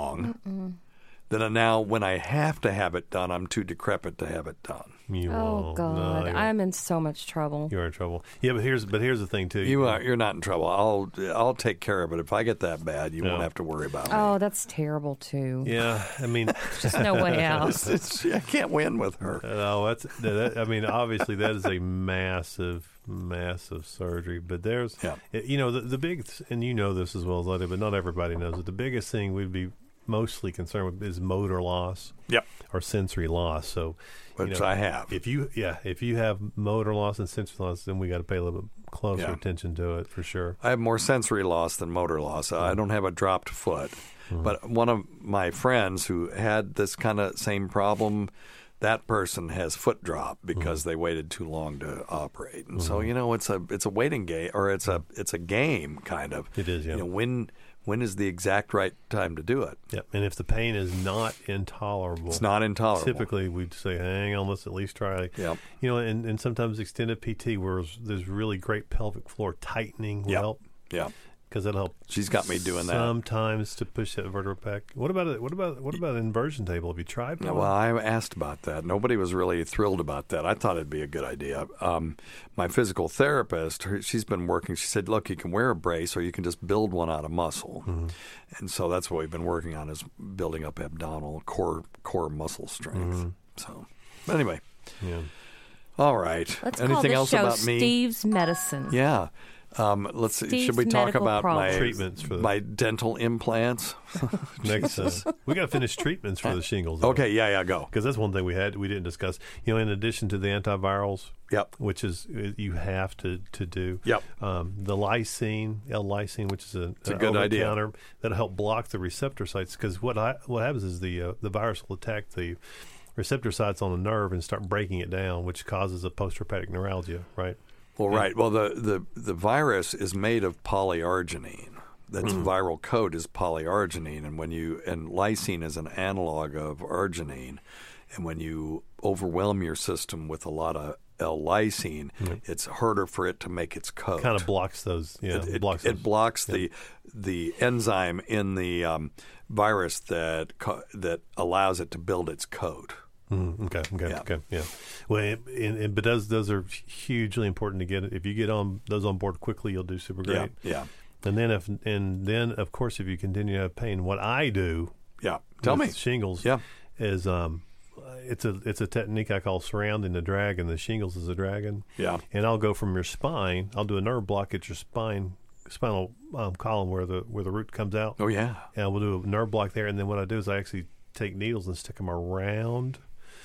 Speaker 5: long that now when I have to have it done, I'm too decrepit to have it done.
Speaker 6: You
Speaker 7: Oh
Speaker 6: won't.
Speaker 7: God,
Speaker 6: No, you won't.
Speaker 7: I'm in so much trouble.
Speaker 6: You're in trouble. Yeah, but here's but here's the thing too.
Speaker 5: You are you're not in trouble. I'll I'll take care of it. If I get that bad, you
Speaker 6: Yeah.
Speaker 5: won't have to worry about
Speaker 7: Oh,
Speaker 5: me.
Speaker 7: that's terrible too.
Speaker 6: Yeah, I mean,
Speaker 7: Just no way out.
Speaker 5: It's- it's- I can't win with her.
Speaker 6: no, that's that, I mean, obviously that is a massive, massive surgery. But there's,
Speaker 5: Yeah.
Speaker 6: you know, the the big, and you know this as well as I do, but not everybody knows it. The biggest thing we'd be mostly concerned with is motor loss
Speaker 5: Yep.
Speaker 6: or sensory loss. So, you
Speaker 5: Which
Speaker 6: know,
Speaker 5: I have.
Speaker 6: If you, yeah, if you have motor loss and sensory loss, then we got to pay a little bit closer
Speaker 5: Yeah.
Speaker 6: attention to it for sure.
Speaker 5: I have more sensory loss than motor loss. I don't have a dropped foot. But one of my friends who had this kind of same problem, that person has foot drop because they waited too long to operate. And so, you know, it's a it's a waiting game, or it's a it's a game kind of.
Speaker 6: It is, yeah.
Speaker 5: You know, when when is the exact right time to do it?
Speaker 6: Yeah, and if the pain is not intolerable,
Speaker 5: It's not intolerable.
Speaker 6: typically we'd say, hang on, let's at least try.
Speaker 5: Yep.
Speaker 6: You know, and, and sometimes extended P T, where there's really great pelvic floor tightening will
Speaker 5: Yep.
Speaker 6: help
Speaker 5: Yeah.
Speaker 6: because that'll help.
Speaker 5: She's got me doing that.
Speaker 6: sometimes to push that vertebra back. What about it? What about what about inversion table? Have you tried?
Speaker 5: Yeah,
Speaker 6: one?
Speaker 5: well, I asked about that. Nobody was really thrilled about that. I thought it'd be a good idea. Um, my physical therapist, her, she's been working. She said, "Look, you can wear a brace, or you can just build one out of muscle."
Speaker 6: Mm-hmm.
Speaker 5: And so that's what we've been working on: is building up abdominal core core muscle strength.
Speaker 6: Mm-hmm.
Speaker 5: So, but anyway,
Speaker 6: yeah.
Speaker 5: all right.
Speaker 7: Let's call
Speaker 5: Anything
Speaker 7: this
Speaker 5: else
Speaker 7: show
Speaker 5: about me?
Speaker 7: Steve's Medicine.
Speaker 5: Yeah. Um, let's see.
Speaker 7: Steve's
Speaker 5: Should we talk
Speaker 7: medical
Speaker 5: about my
Speaker 7: problems.
Speaker 6: Treatments for the-
Speaker 5: my dental implants?
Speaker 6: Next, uh, we got to finish treatments for the shingles. though.
Speaker 5: Okay. Yeah. Yeah. Go.
Speaker 6: Because that's one thing we had we didn't discuss. You know, in addition to the antivirals,
Speaker 5: Yep.
Speaker 6: which is uh, you have to, to do.
Speaker 5: Yep.
Speaker 6: Um, the lysine, L-lysine, which is a,
Speaker 5: It's a good idea.
Speaker 6: over-the-counter that'll help block the receptor sites. Because what I, what happens is the uh, the virus will attack the receptor sites on the nerve and start breaking it down, which causes a postherpetic neuralgia. Right.
Speaker 5: Well, right. Well, the, the, the virus is made of polyarginine. That's viral code is polyarginine, and when you and lysine is an analog of arginine, and when you overwhelm your system with a lot of L-lysine, it's harder for it to make its code.
Speaker 6: Kind of blocks those. Yeah.
Speaker 5: it, it
Speaker 6: blocks.
Speaker 5: it
Speaker 6: those.
Speaker 5: blocks the the enzyme in the um, virus that co- that allows it to build its code.
Speaker 6: Mm, okay. Okay.
Speaker 5: Yeah.
Speaker 6: Okay. Yeah. Well, and, and, but those those are hugely important to get. If you get on those on board quickly, you'll do super great.
Speaker 5: Yeah. Yeah.
Speaker 6: And then if and then of course if you continue to have pain, what I do
Speaker 5: Yeah. Tell me.
Speaker 6: with shingles
Speaker 5: Yeah.
Speaker 6: is um it's a it's a technique I call surrounding the dragon. The shingles is a dragon.
Speaker 5: Yeah.
Speaker 6: And I'll go from your spine. I'll do a nerve block at your spine spinal um, column where the where the root comes out.
Speaker 5: Oh yeah.
Speaker 6: And we'll do a nerve block there. And then what I do is I actually take needles and stick them around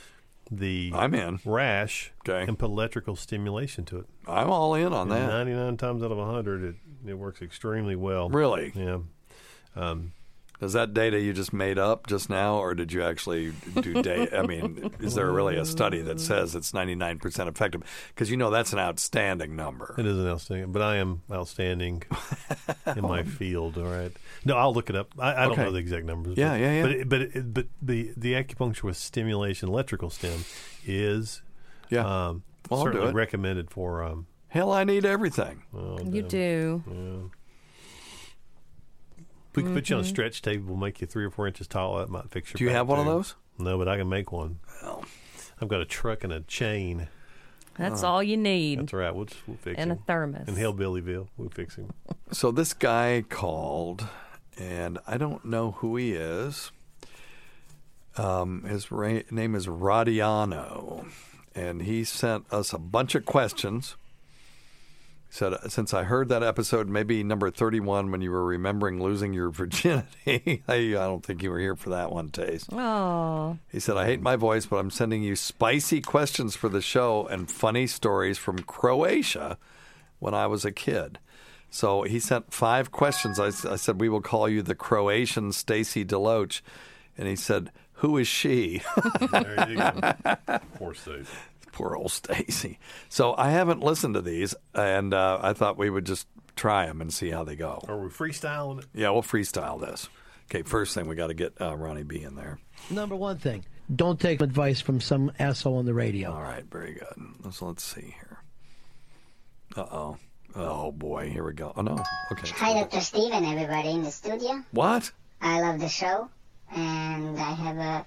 Speaker 6: the
Speaker 5: I'm in.
Speaker 6: rash
Speaker 5: Okay.
Speaker 6: and put electrical stimulation to it.
Speaker 5: I'm all in on
Speaker 6: And
Speaker 5: that.
Speaker 6: ninety-nine times out of one hundred, it, it works extremely well.
Speaker 5: Really?
Speaker 6: Yeah. Um,
Speaker 5: Is that data you just made up just now, or did you actually do data? I mean, is there really a study that says it's ninety-nine percent effective? Because you know that's an outstanding number.
Speaker 6: It is an outstanding, but I am outstanding in my field. All right. No, I'll look it up. I, I don't
Speaker 5: Okay.
Speaker 6: know the exact numbers.
Speaker 5: Yeah,
Speaker 6: but,
Speaker 5: yeah, yeah.
Speaker 6: But it, but it, but the the acupuncture with stimulation, electrical stim, is
Speaker 5: Yeah.
Speaker 6: um,
Speaker 5: Well, I'll do
Speaker 6: certainly
Speaker 5: it.
Speaker 6: recommended for. Um,
Speaker 5: Hell, I need everything.
Speaker 6: oh,
Speaker 7: You
Speaker 6: damn.
Speaker 7: do.
Speaker 6: Yeah. If we could put you on a stretch table, we'll make you three or four inches tall. That might fix your.
Speaker 5: Do you
Speaker 6: back,
Speaker 5: have one of
Speaker 6: too.
Speaker 5: those?
Speaker 6: No, but I can make one.
Speaker 5: Well,
Speaker 6: I've got a truck and a chain.
Speaker 7: That's all you need.
Speaker 6: That's right. We'll, just, we'll fix
Speaker 7: And a
Speaker 6: him.
Speaker 7: thermos.
Speaker 6: In Hillbillyville, we'll fix him.
Speaker 5: so this guy called, and I don't know who he is. Um, his ra- name is Radiano, and he sent us a bunch of questions. He said, since I heard that episode, maybe number thirty-one, when you were remembering losing your virginity, I, I don't think you were here for that one, Taze.
Speaker 7: Oh,
Speaker 5: He said, I hate my voice, but I'm sending you spicy questions for the show and funny stories from Croatia when I was a kid. So he sent five questions. I, I said, we will call you the Croatian Stacy Deloach. And he said, who is she?
Speaker 6: There you go. Poor Steve.
Speaker 5: Poor old Stacy. So I haven't listened to these, and uh, I thought we would just try them and see how they go.
Speaker 6: Are we freestyling it?
Speaker 5: Yeah, we'll freestyle this. Okay, first thing, we got to get uh, Ronnie B in there.
Speaker 1: Number one thing, don't take advice from some asshole on the radio.
Speaker 5: All right, very good. Let's, let's see here. Uh-oh. Oh, boy. Here we go. Oh, no. Okay.
Speaker 8: Hi, Doctor Steve and everybody in the studio.
Speaker 5: What?
Speaker 8: I love the show, and I have a,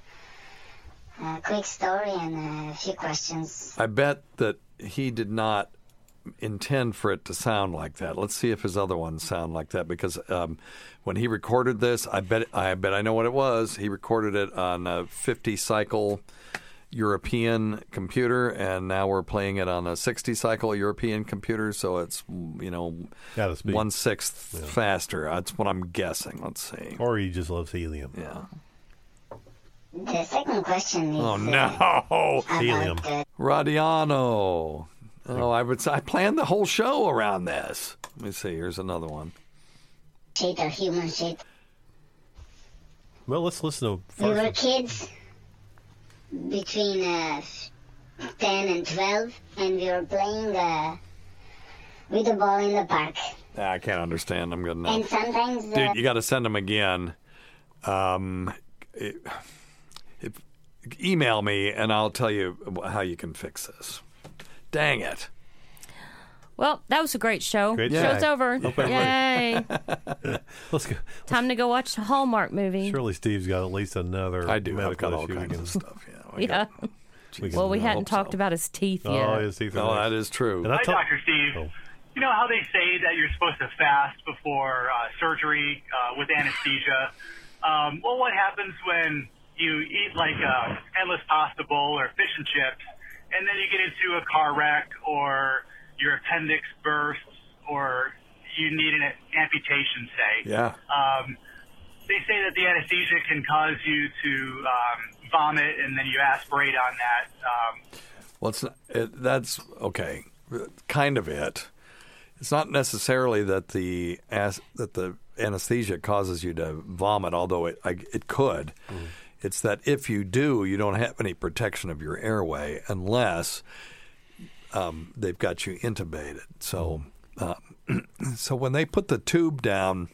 Speaker 8: a quick story and a few questions.
Speaker 5: I bet that he did not intend for it to sound like that. Let's see if his other ones sound like that, because um, when he recorded this, I bet I bet I know what it was. He recorded it on a fifty cycle European computer, and now we're playing it on a sixty cycle European computer, so it's, you know,
Speaker 6: Gotta speak.
Speaker 5: one sixth
Speaker 6: Yeah.
Speaker 5: faster. That's what I'm guessing. Let's see.
Speaker 6: Or he just loves helium.
Speaker 5: Yeah.
Speaker 8: The second question is
Speaker 5: Oh
Speaker 8: uh,
Speaker 5: no,
Speaker 6: Helium.
Speaker 8: about uh,
Speaker 5: Radiano. Oh, I would. I planned the whole show around this. Let me see. Here's another one.
Speaker 8: shit or human shit.
Speaker 6: Well, let's listen to
Speaker 8: We were
Speaker 6: first.
Speaker 8: kids between uh, ten and twelve, and we were playing uh, with the ball in the park.
Speaker 5: Ah, I can't understand. I'm good
Speaker 8: And
Speaker 5: enough.
Speaker 8: sometimes uh,
Speaker 5: Dude, you got to send them again. Um, it, if, email me, and I'll tell you how you can fix this. Dang it.
Speaker 7: well, that was a great show.
Speaker 6: Great
Speaker 5: show.
Speaker 7: Show's over. Yay!
Speaker 6: Let's go.
Speaker 7: Time to go watch the Hallmark movie.
Speaker 6: Surely Steve's got at least another
Speaker 5: I do. I've
Speaker 6: medical
Speaker 5: got all
Speaker 6: issue.
Speaker 5: kinds
Speaker 6: again.
Speaker 5: of stuff. Yeah. we
Speaker 7: Yeah.
Speaker 5: got- Jeez,
Speaker 7: Well, we
Speaker 5: I
Speaker 7: hadn't
Speaker 5: hope
Speaker 7: talked
Speaker 5: so.
Speaker 7: about his teeth yet.
Speaker 6: Oh, his teeth are
Speaker 5: No,
Speaker 6: nice.
Speaker 5: that is true.
Speaker 6: And I
Speaker 9: Hi,
Speaker 6: told-
Speaker 9: Doctor Steve.
Speaker 6: Oh.
Speaker 9: You know how they say that you're supposed to fast before uh, surgery uh, with anesthesia? Um, well, what happens when you eat like a endless pasta bowl or fish and chips, and then you get into a car wreck, or your appendix bursts, or you need an amputation, say?
Speaker 5: Yeah.
Speaker 9: Um, they say that the anesthesia can cause you to um, vomit, and then you aspirate on that. Um,
Speaker 5: Well, it's not, it, that's okay. Kind of it. It's not necessarily that the as, that the anesthesia causes you to vomit, although it I, it could. Mm. It's that if you do, you don't have any protection of your airway unless um, they've got you intubated. So, uh, so when they put the tube down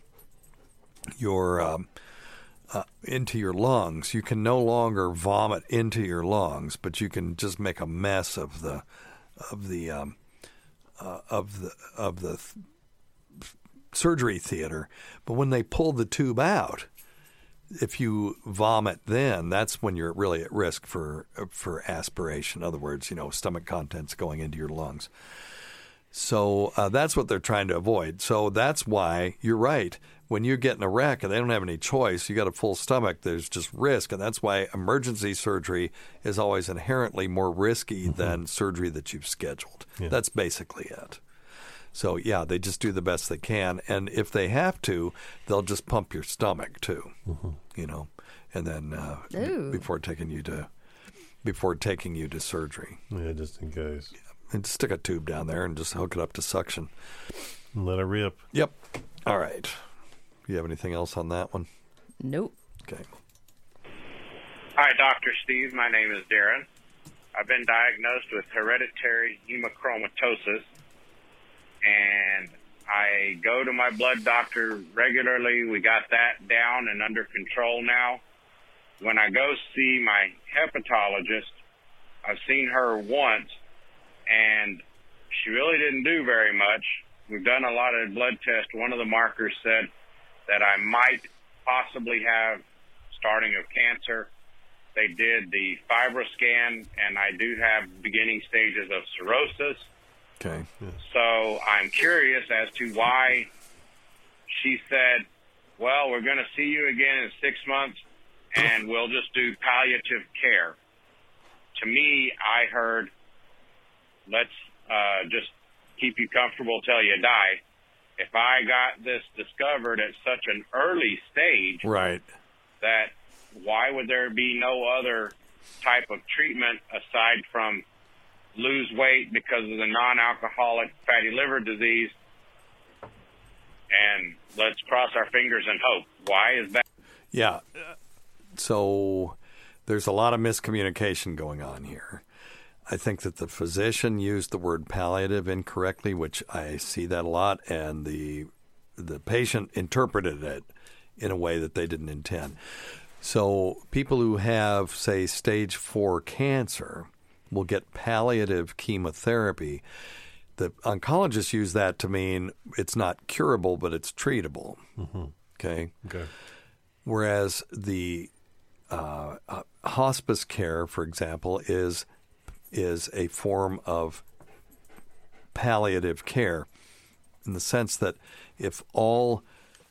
Speaker 5: your um, uh, into your lungs, you can no longer vomit into your lungs, but you can just make a mess of the of the um, uh, of the of the th- surgery theater. But when they pull the tube out, if you vomit, then that's when you're really at risk for for aspiration. In other words, you know, stomach contents going into your lungs. So uh, that's what they're trying to avoid. So that's why you're right. When you get in a wreck and they don't have any choice, you got a full stomach, there's just risk. And that's why emergency surgery is always inherently more risky mm-hmm. than surgery that you've scheduled. Yeah. That's basically it. So, yeah, they just do the best they can. And if they have to, they'll just pump your stomach, too, mm-hmm. you know, and then uh, b- before taking you to before taking you to surgery.
Speaker 6: Yeah, just in case.
Speaker 5: And stick a tube down there and just hook it up to suction.
Speaker 6: And let it rip.
Speaker 5: Yep. All right. You have anything else on that one?
Speaker 7: Nope.
Speaker 5: Okay.
Speaker 10: Hi, Doctor Steve. My name is Darren. I've been diagnosed with hereditary hemochromatosis, and I go to my blood doctor regularly. We got that down and under control now. When I go see my hepatologist, I've seen her once, and she really didn't do very much. We've done a lot of blood tests. One of the markers said that I might possibly have starting of cancer. They did the FibroScan, and I do have beginning stages of cirrhosis.
Speaker 5: Okay.
Speaker 6: Yes.
Speaker 10: So I'm curious as to why she said, well, we're going to see you again in six months, and we'll just do palliative care. To me, I heard, let's uh, just keep you comfortable till you die. If I got this discovered at such an early stage,
Speaker 5: right,
Speaker 10: that why would there be no other type of treatment aside from lose weight because of the non-alcoholic fatty liver disease? And let's cross our fingers and hope. Why is that?
Speaker 5: Yeah. So there's a lot of miscommunication going on here. I think that the physician used the word palliative incorrectly, which I see that a lot, and the the patient interpreted it in a way that they didn't intend. So people who have, say, stage four cancer will get palliative chemotherapy. The oncologists use that to mean it's not curable, but it's treatable.
Speaker 6: Mm-hmm.
Speaker 5: Okay?
Speaker 6: Okay.
Speaker 5: Whereas the uh, uh, hospice care, for example, is is a form of palliative care in the sense that if all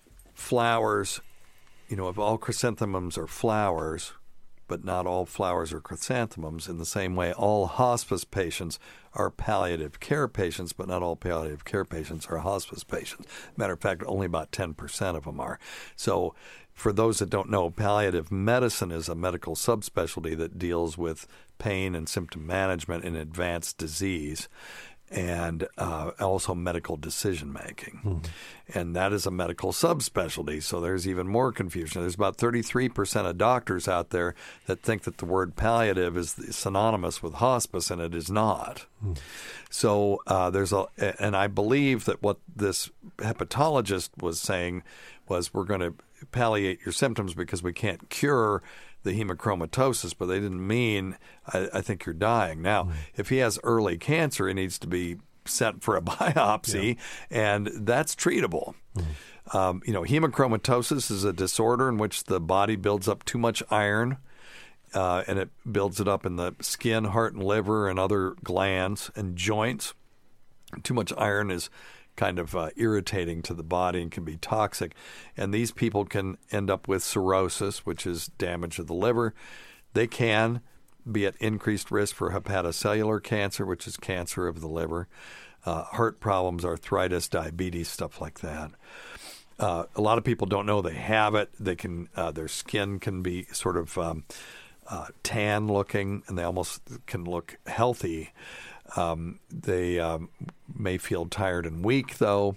Speaker 5: flowers, you know, if all chrysanthemums are flowers, but not all flowers are chrysanthemums, in the same way all hospice patients are palliative care patients, but not all palliative care patients are hospice patients. Matter of fact, only about ten percent of them are. So for those that don't know, palliative medicine is a medical subspecialty that deals with pain and symptom management in advanced disease, and uh, also medical decision-making. Mm-hmm. And that is a medical subspecialty, so there's even more confusion. There's about thirty-three percent of doctors out there that think that the word palliative is synonymous with hospice, and it is not. Mm-hmm. So uh, there's a, and I believe that what this hepatologist was saying was we're going to palliate your symptoms because we can't cure the hemochromatosis, but they didn't mean I, I think you're dying. Now, mm-hmm. if he has early cancer, he needs to be sent for a biopsy, yeah. and that's treatable. Mm-hmm. Um, you know, hemochromatosis is a disorder in which the body builds up too much iron, uh, and it builds it up in the skin, heart, and liver, and other glands and joints. Too much iron is kind of uh, irritating to the body and can be toxic. And these people can end up with cirrhosis, which is damage of the liver. They can be at increased risk for hepatocellular cancer, which is cancer of the liver, uh, heart problems, arthritis, diabetes, stuff like that. Uh, a lot of people don't know they have it. They can uh, their skin can be sort of um, uh, tan looking, and they almost can look healthy. Um, they um, may feel tired and weak, though,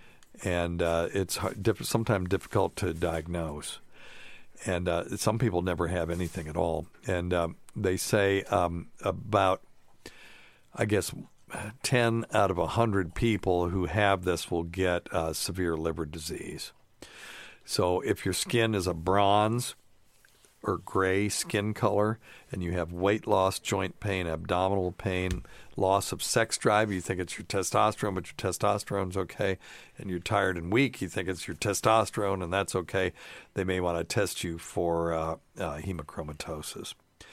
Speaker 5: and uh, it's hard, diff- sometimes difficult to diagnose. And uh, some people never have anything at all. And um, they say um, about, I guess, ten out of one hundred people who have this will get uh, severe liver disease. So if your skin is a bronze or gray skin color, and you have weight loss, joint pain, abdominal pain, loss of sex drive, you think it's your testosterone, but your testosterone's okay, and you're tired and weak, you think it's your testosterone, and that's okay, they may want to test you for uh, uh, hemochromatosis.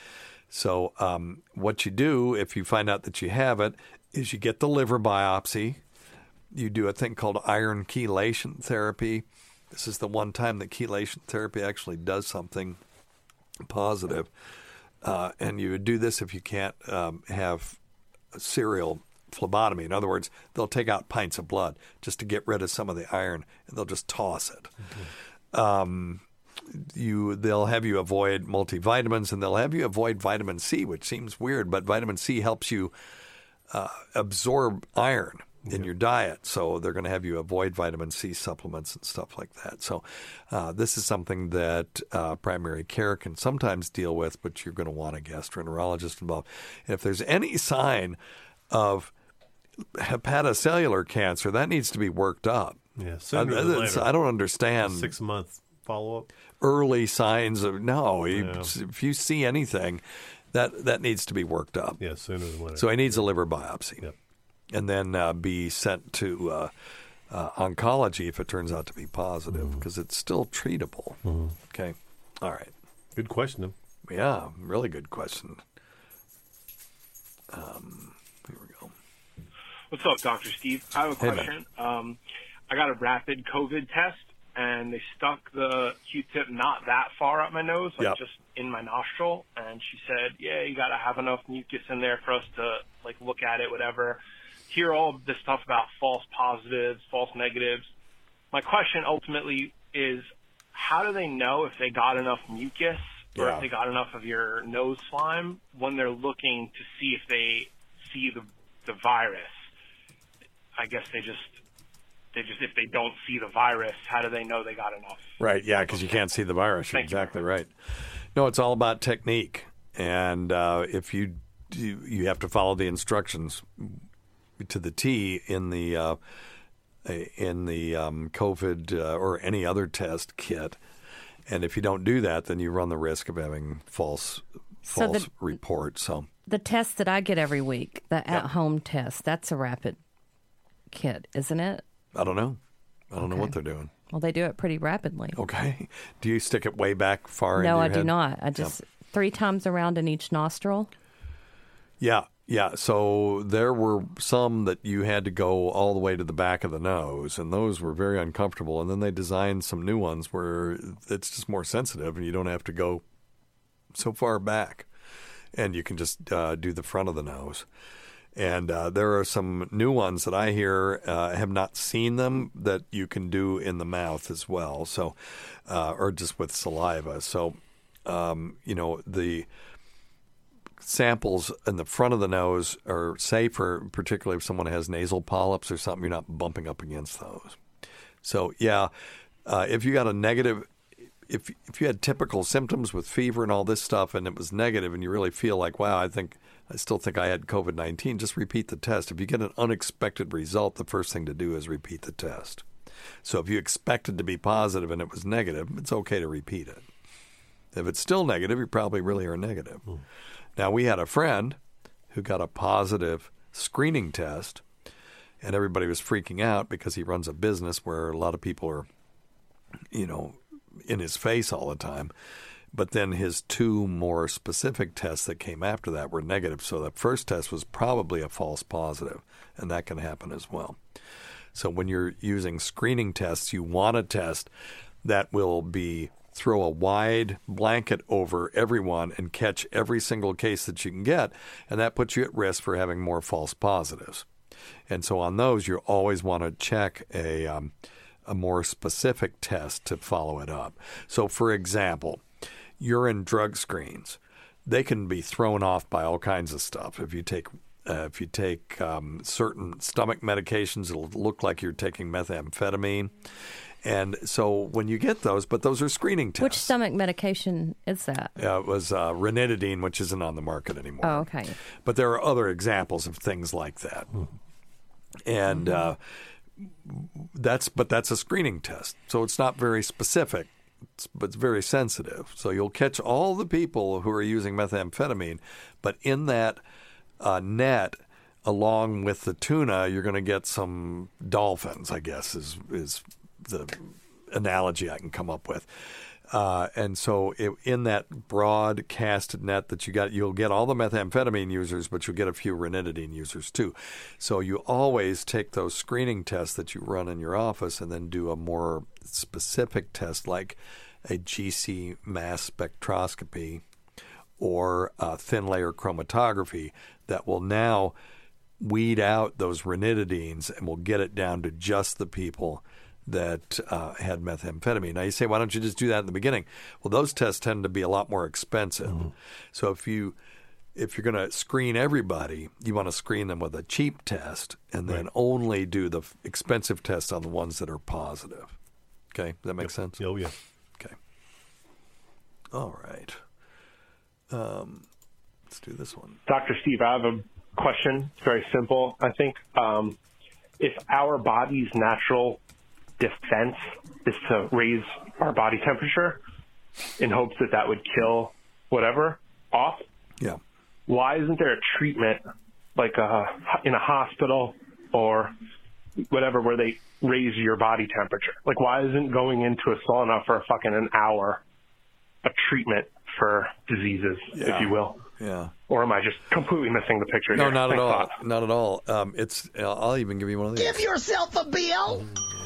Speaker 5: So um, what you do if you find out that you have it is you get the liver biopsy. You do a thing called iron chelation therapy. This is the one time that chelation therapy actually does something positive, uh, and you would do this if you can't um, have serial phlebotomy. In other words, they'll take out pints of blood just to get rid of some of the iron, and they'll just toss it. Okay. Um, you they'll have you avoid multivitamins, and they'll have you avoid vitamin C, which seems weird, but vitamin C helps you uh, absorb iron in your diet. So they're going to have you avoid vitamin C supplements and stuff like that. So uh, this is something that uh, primary care can sometimes deal with, but you're going to want a gastroenterologist involved. And if there's any sign of hepatocellular cancer, that needs to be worked up.
Speaker 6: Yeah, sooner
Speaker 5: I,
Speaker 6: than later.
Speaker 5: I don't understand.
Speaker 6: Six month follow up.
Speaker 5: Early signs of no. You,
Speaker 6: Yeah.
Speaker 5: If you see anything, that that needs to be worked up.
Speaker 6: Yeah, sooner than later.
Speaker 5: So he needs a liver biopsy,
Speaker 6: Yep.
Speaker 5: and then uh, be sent to uh, uh, oncology if it turns out to be positive, because
Speaker 6: Mm-hmm.
Speaker 5: it's still treatable.
Speaker 6: Mhm.
Speaker 5: Okay, all right.
Speaker 6: Good question. Though.
Speaker 5: Yeah, really good question. Um, here we go.
Speaker 11: What's up, Doctor Steve? I have a
Speaker 5: Hey, man.
Speaker 11: question. Um, I got a rapid COVID test, and they stuck the Q-tip not that far up my nose, like
Speaker 5: Yep.
Speaker 11: just in my nostril. And she said, "Yeah, you got to have enough mucus in there for us to like look at it, whatever." Hear all of this stuff about false positives, false negatives. My question ultimately is, how do they know if they got enough mucus or
Speaker 5: Yeah.
Speaker 11: if they got enough of your nose slime when they're looking to see if they see the the virus? I guess they just they just if they don't see the virus, how do they know they got enough?
Speaker 5: Right, yeah, because you can't see the virus. You're
Speaker 11: Thank you.
Speaker 5: exactly right. No, it's all about technique, and uh, if you do, you have to follow the instructions to the T in the uh, in the um, COVID uh, or any other test kit, and if you don't do that, then you run the risk of having false
Speaker 7: So
Speaker 5: false
Speaker 7: the-
Speaker 5: reports. So
Speaker 7: The test that I get every week, the at-home test, that's a rapid kit, isn't it?
Speaker 5: I don't know. I don't know
Speaker 7: Okay.
Speaker 5: what they're doing.
Speaker 7: Well, they do it pretty rapidly.
Speaker 5: Okay, do you stick it way back far?
Speaker 7: No,
Speaker 5: into your
Speaker 7: I do
Speaker 5: head?
Speaker 7: not. I just three times around in each nostril.
Speaker 5: Yeah, yeah. So there were some that you had to go all the way to the back of the nose, and those were very uncomfortable. And then they designed some new ones where it's just more sensitive, and you don't have to go so far back, and you can just uh, do the front of the nose. And uh, there are some new ones that I hear uh, have not seen them that you can do in the mouth as well. So, uh, or just with saliva. So, um, you know, the samples in the front of the nose are safer, particularly if someone has nasal polyps or something. You're not bumping up against those. So, yeah, uh, if you got a negative, if if you had typical symptoms with fever and all this stuff, and it was negative, and you really feel like, wow, I think I still think I had COVID nineteen, just repeat the test. If you get an unexpected result, the first thing to do is repeat the test. So if you expected to be positive and it was negative, it's okay to repeat it. If it's still negative, you probably really are negative. Mm. Now, we had a friend who got a positive screening test, and everybody was freaking out because he runs a business where a lot of people are, you know, in his face all the time. But then his two more specific tests that came after that were negative. So the first test was probably a false positive, and that can happen as well. So when you're using screening tests, you want a test that will be throw a wide blanket over everyone and catch every single case that you can get, and that puts you at risk for having more false positives. And so on those, you always want to check a um, a more specific test to follow it up. So, for example, urine drug screens, they can be thrown off by all kinds of stuff. If you take uh, if you take um, certain stomach medications, it'll look like you're taking methamphetamine. And so when you get those, but those are screening tests.
Speaker 7: Which stomach medication is that?
Speaker 5: Uh, it was uh, ranitidine, which isn't on the market anymore.
Speaker 7: Oh, okay.
Speaker 5: But there are other examples of things like that. And uh, that's but that's a screening test. So it's not very specific, it's, but it's very sensitive. So you'll catch all the people who are using methamphetamine, but in that uh, net, along with the tuna, you're going to get some dolphins, I guess, is is the analogy I can come up with. Uh, and so it, in that broad casted net that you got, you'll get all the methamphetamine users, but you'll get a few ranitidine users too. So you always take those screening tests that you run in your office and then do a more specific test like a G C mass spectroscopy or a thin layer chromatography that will now weed out those ranitidines and will get it down to just the people that uh, had methamphetamine. Now you say, why don't you just do that in the beginning? Well, those tests tend to be a lot more expensive. Mm-hmm. So if you if you're going to screen everybody, you want to screen them with a cheap test and then right. only do the f- expensive test on the ones that are positive. Okay, does that make
Speaker 6: yep.
Speaker 5: sense?
Speaker 6: Oh yeah.
Speaker 5: Okay. All right. Um, let's do this one.
Speaker 11: Doctor Steve, I have a question. It's very simple, I think. Um, if our body's natural defense is to raise our body temperature in hopes that that would kill whatever off,
Speaker 5: yeah.
Speaker 11: why isn't there a treatment like a, in a hospital or whatever where they raise your body temperature? Like, why isn't going into a sauna for a fucking an hour a treatment for diseases,
Speaker 5: yeah.
Speaker 11: if you will?
Speaker 5: Yeah.
Speaker 11: Or am I just completely missing the picture
Speaker 5: no,
Speaker 11: here?
Speaker 5: not
Speaker 11: Thanks
Speaker 5: at all.
Speaker 11: a lot.
Speaker 5: Not at all. Um, it's. I'll even give you one of these.
Speaker 12: Give yourself a bill.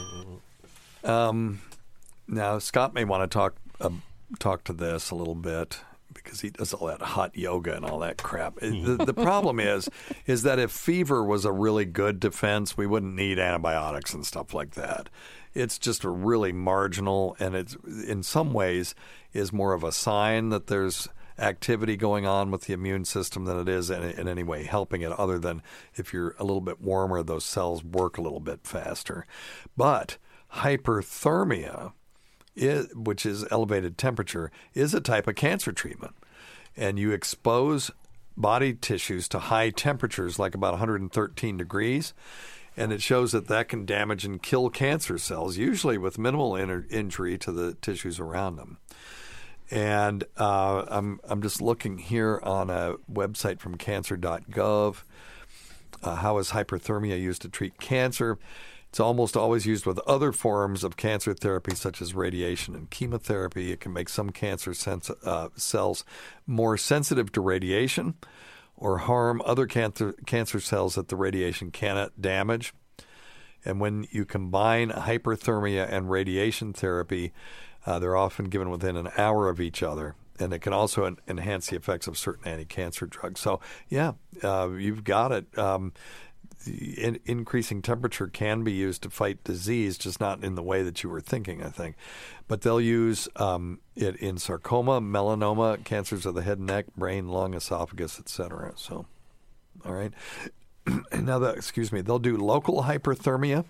Speaker 5: Um, now Scott may want to talk uh, talk to this a little bit because he does all that hot yoga and all that crap. the, the problem is, is that if fever was a really good defense, we wouldn't need antibiotics and stuff like that. It's just a really marginal, and it's in some ways is more of a sign that there's activity going on with the immune system than it is in, in any way helping it, other than if you're a little bit warmer, those cells work a little bit faster. But hyperthermia, is, which is elevated temperature, is a type of cancer treatment. And you expose body tissues to high temperatures, like about one hundred thirteen degrees, and it shows that that can damage and kill cancer cells, usually with minimal in- injury to the tissues around them. And uh, I'm I'm just looking here on a website from cancer dot gov. Uh, how is hyperthermia used to treat cancer? It's almost always used with other forms of cancer therapy, such as radiation and chemotherapy. It can make some cancer sens- uh, cells more sensitive to radiation or harm other cancer, cancer cells that the radiation cannot damage. And when you combine hyperthermia and radiation therapy, Uh, they're often given within an hour of each other, and it can also en- enhance the effects of certain anti-cancer drugs. So, yeah, uh, you've got it. Um, the in- increasing temperature can be used to fight disease, just not in the way that you were thinking, I think. But they'll use um, it in sarcoma, melanoma, cancers of the head and neck, brain, lung, esophagus, et cetera. So, all right. Now, the, excuse me, they'll do local hyperthermia,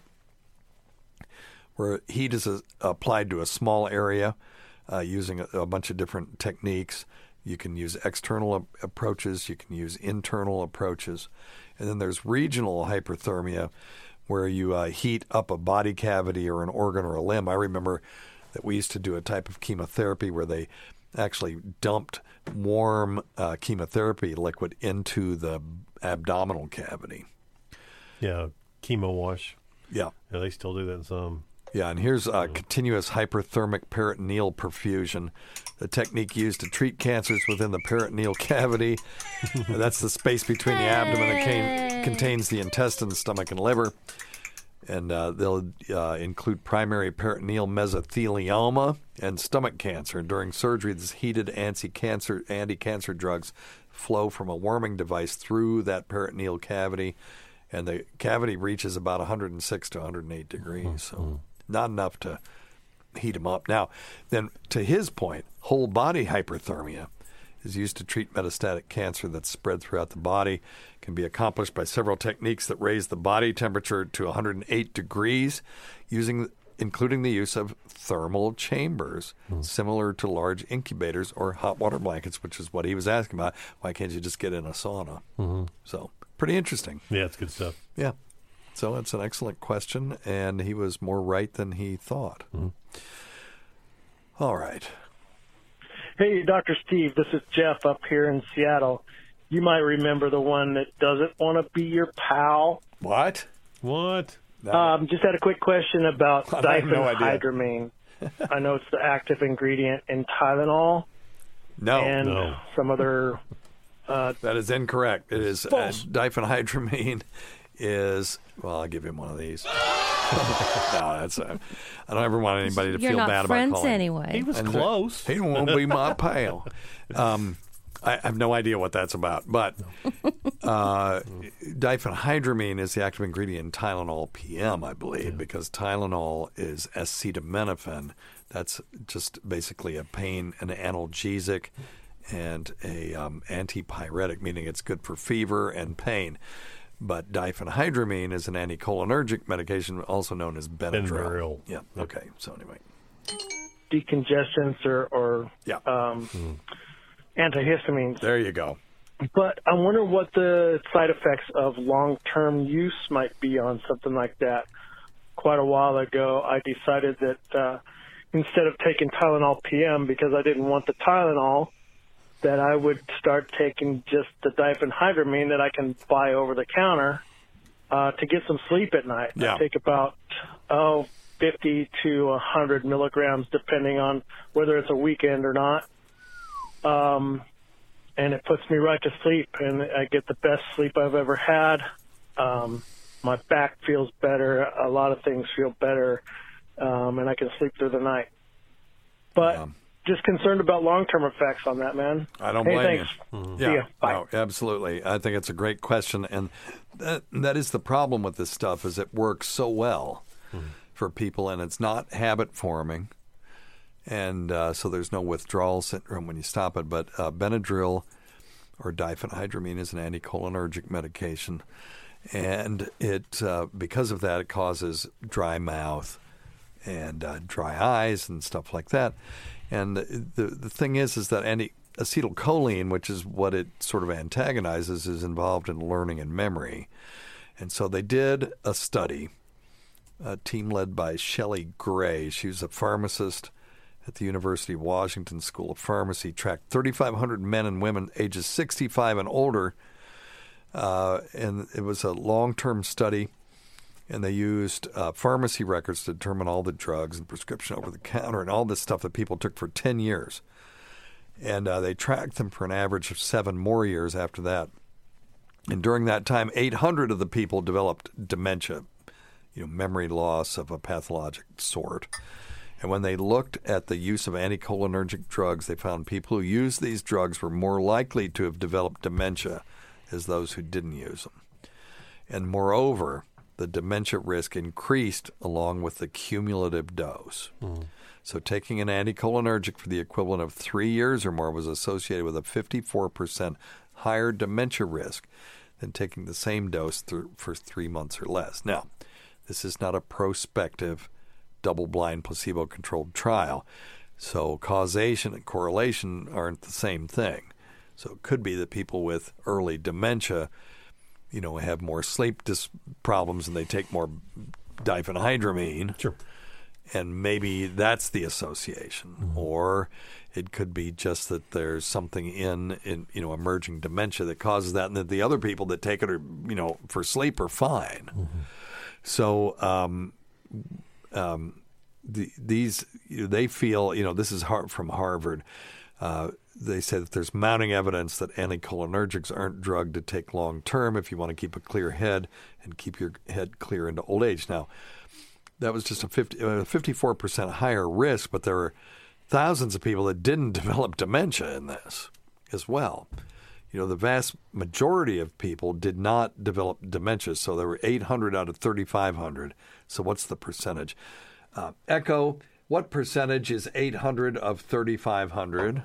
Speaker 5: where heat is a, applied to a small area uh, using a, a bunch of different techniques. You can use external a- approaches. You can use internal approaches. And then there's regional hyperthermia, where you uh, heat up a body cavity or an organ or a limb. I remember that we used to do a type of chemotherapy where they actually dumped warm uh, chemotherapy liquid into the abdominal cavity.
Speaker 6: Yeah, chemo wash.
Speaker 5: Yeah.
Speaker 6: Yeah, they still do that in some.
Speaker 5: Yeah, and here's uh, continuous hyperthermic peritoneal perfusion, the technique used to treat cancers within the peritoneal cavity. That's the space between the abdomen that can, contains the intestines, stomach, and liver. And uh, they'll uh, include primary peritoneal mesothelioma and stomach cancer. During surgery, these heated anti-cancer, anti-cancer drugs flow from a warming device through that peritoneal cavity, and the cavity reaches about one hundred six to one hundred eight degrees. So not enough to heat them up. Now, then to his point, whole body hyperthermia is used to treat metastatic cancer that's spread throughout the body. It can be accomplished by several techniques that raise the body temperature to one hundred eight degrees, using including the use of thermal chambers, mm. similar to large incubators or hot water blankets, which is what he was asking about. Why can't you just get in a sauna?
Speaker 6: Mm-hmm.
Speaker 5: So pretty interesting.
Speaker 6: Yeah, it's good stuff.
Speaker 5: Yeah. So it's an excellent question, and he was more right than he thought.
Speaker 6: Mm-hmm.
Speaker 5: All right.
Speaker 13: Hey, Doctor Steve, this is Jeff up here in Seattle. You might remember the one that doesn't want to be your pal.
Speaker 5: What?
Speaker 6: What?
Speaker 13: Um, just had a quick question about
Speaker 5: I have no idea.
Speaker 13: diphenhydramine. I know it's the active ingredient in Tylenol.
Speaker 5: No.
Speaker 13: And
Speaker 5: no.
Speaker 13: some other... Uh,
Speaker 5: that is incorrect. It is uh, diphenhydramine is... Well, I'll give him one of these. no, that's... Uh, I don't ever want anybody to
Speaker 7: You're
Speaker 5: feel
Speaker 7: not
Speaker 5: bad
Speaker 7: friends
Speaker 5: about calling.
Speaker 7: anyway.
Speaker 6: He was
Speaker 5: And
Speaker 6: close.
Speaker 5: He won't be my pal. Um, I have no idea what that's about, but Uh, diphenhydramine is the active ingredient in Tylenol P M, I believe, yeah. because Tylenol is acetaminophen. That's just basically a pain, an analgesic, and a um, antipyretic, meaning it's good for fever and pain. But diphenhydramine is an anticholinergic medication, also known as Benadryl.
Speaker 6: Benadryl.
Speaker 5: Yeah. Okay. So anyway,
Speaker 13: decongestants or, or
Speaker 5: yeah.
Speaker 13: um,
Speaker 6: mm.
Speaker 13: antihistamines.
Speaker 5: There you go.
Speaker 13: But I wonder what the side effects of long-term use might be on something like that. Quite a while ago, I decided that uh, instead of taking Tylenol P M, because I didn't want the Tylenol, that I would start taking just the diphenhydramine that I can buy over the counter uh, to get some sleep at night.
Speaker 5: Yeah.
Speaker 13: I take about, oh, fifty to one hundred milligrams, depending on whether it's a weekend or not. Um, and it puts me right to sleep, and I get the best sleep I've ever had. Um, my back feels better. A lot of things feel better, um, and I can sleep through the night. But yeah. just concerned about long-term effects on that, man.
Speaker 5: I don't
Speaker 13: hey,
Speaker 5: blame
Speaker 13: thanks.
Speaker 5: you. Mm-hmm.
Speaker 13: See
Speaker 5: yeah,
Speaker 13: ya. Bye.
Speaker 5: No, absolutely. I think it's a great question, and that, that is the problem with this stuff, is it works so well mm-hmm. for people, and it's not habit-forming. And uh, so there's no withdrawal syndrome when you stop it. But uh, Benadryl or diphenhydramine is an anticholinergic medication. And it uh, because of that, it causes dry mouth and uh, dry eyes and stuff like that. And the, the, the thing is, is that anti- acetylcholine, which is what it sort of antagonizes, is involved in learning and memory. And so they did a study, a team led by Shelley Gray. She was a pharmacist at the University of Washington School of Pharmacy, tracked thirty-five hundred men and women ages sixty-five and older, uh, and it was a long-term study, and they used uh, pharmacy records to determine all the drugs and prescription over-the-counter and all this stuff that people took for ten years. And uh, they tracked them for an average of seven more years after that. And during that time, eight hundred of the people developed dementia, you know, memory loss of a pathologic sort. And when they looked at the use of anticholinergic drugs, they found people who used these drugs were more likely to have developed dementia as those who didn't use them. And moreover, the dementia risk increased along with the cumulative dose. Mm. So taking an anticholinergic for the equivalent of three years or more was associated with a fifty-four percent higher dementia risk than taking the same dose th- for three months or less. Now, this is not a prospective double-blind, placebo-controlled trial. So causation and correlation aren't the same thing. So it could be that people with early dementia, you know, have more sleep dis- problems and they take more diphenhydramine.
Speaker 6: Sure.
Speaker 5: And maybe that's the association. Mm-hmm. Or it could be just that there's something in, in, you know, emerging dementia that causes that, and that the other people that take it are, you know, for sleep are fine. Mm-hmm. So, um, Um, the, these they feel, you know, this is Har- from Harvard. Uh, they say that there's mounting evidence that anticholinergics aren't drugged to take long term if you want to keep a clear head and keep your head clear into old age. Now, that was just a fifty, uh, fifty-four percent higher risk, but there were thousands of people that didn't develop dementia in this as well. You know, the vast majority of people did not develop dementia, so there were eight hundred out of thirty-five hundred. So what's the percentage? Uh, Echo, what percentage is eight hundred of thirty-five hundred?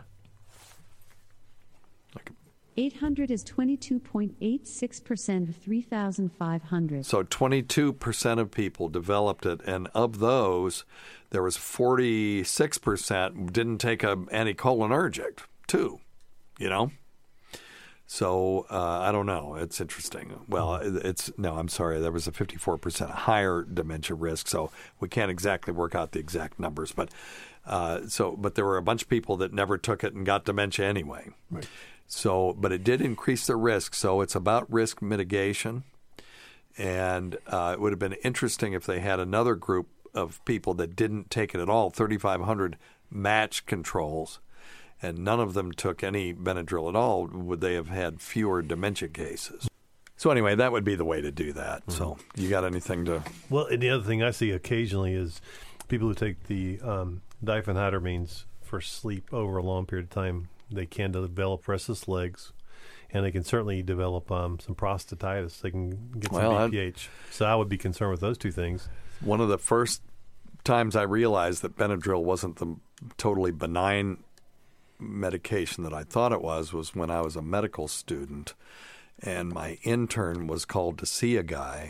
Speaker 12: eight hundred is twenty-two point eight six percent of three thousand five hundred.
Speaker 5: So twenty-two percent of people developed it, and of those, there was forty-six percent didn't take an anticholinergic, too, you know? So uh, I don't know. It's interesting. Well, it's no. I'm sorry. There was a fifty-four percent higher dementia risk, so we can't exactly work out the exact numbers. But uh, so, but there were a bunch of people that never took it and got dementia anyway.
Speaker 6: Right.
Speaker 5: So, but it did increase the risk. So it's about risk mitigation, and uh, it would have been interesting if they had another group of people that didn't take it at all, thirty-five hundred match controls. And none of them took any Benadryl at all, would they have had fewer dementia cases? So anyway, that would be the way to do that. Mm-hmm. So you got anything to...
Speaker 6: Well, and the other thing I see occasionally is people who take the um, diphenhydramines for sleep over a long period of time, they can develop restless legs. and they can certainly develop um, some prostatitis. They can get some
Speaker 5: Well,
Speaker 6: B P H. So I would be concerned with those two things.
Speaker 5: One of the first times I realized that Benadryl wasn't the totally benign medication that I thought it was was when I was a medical student, and my intern was called to see a guy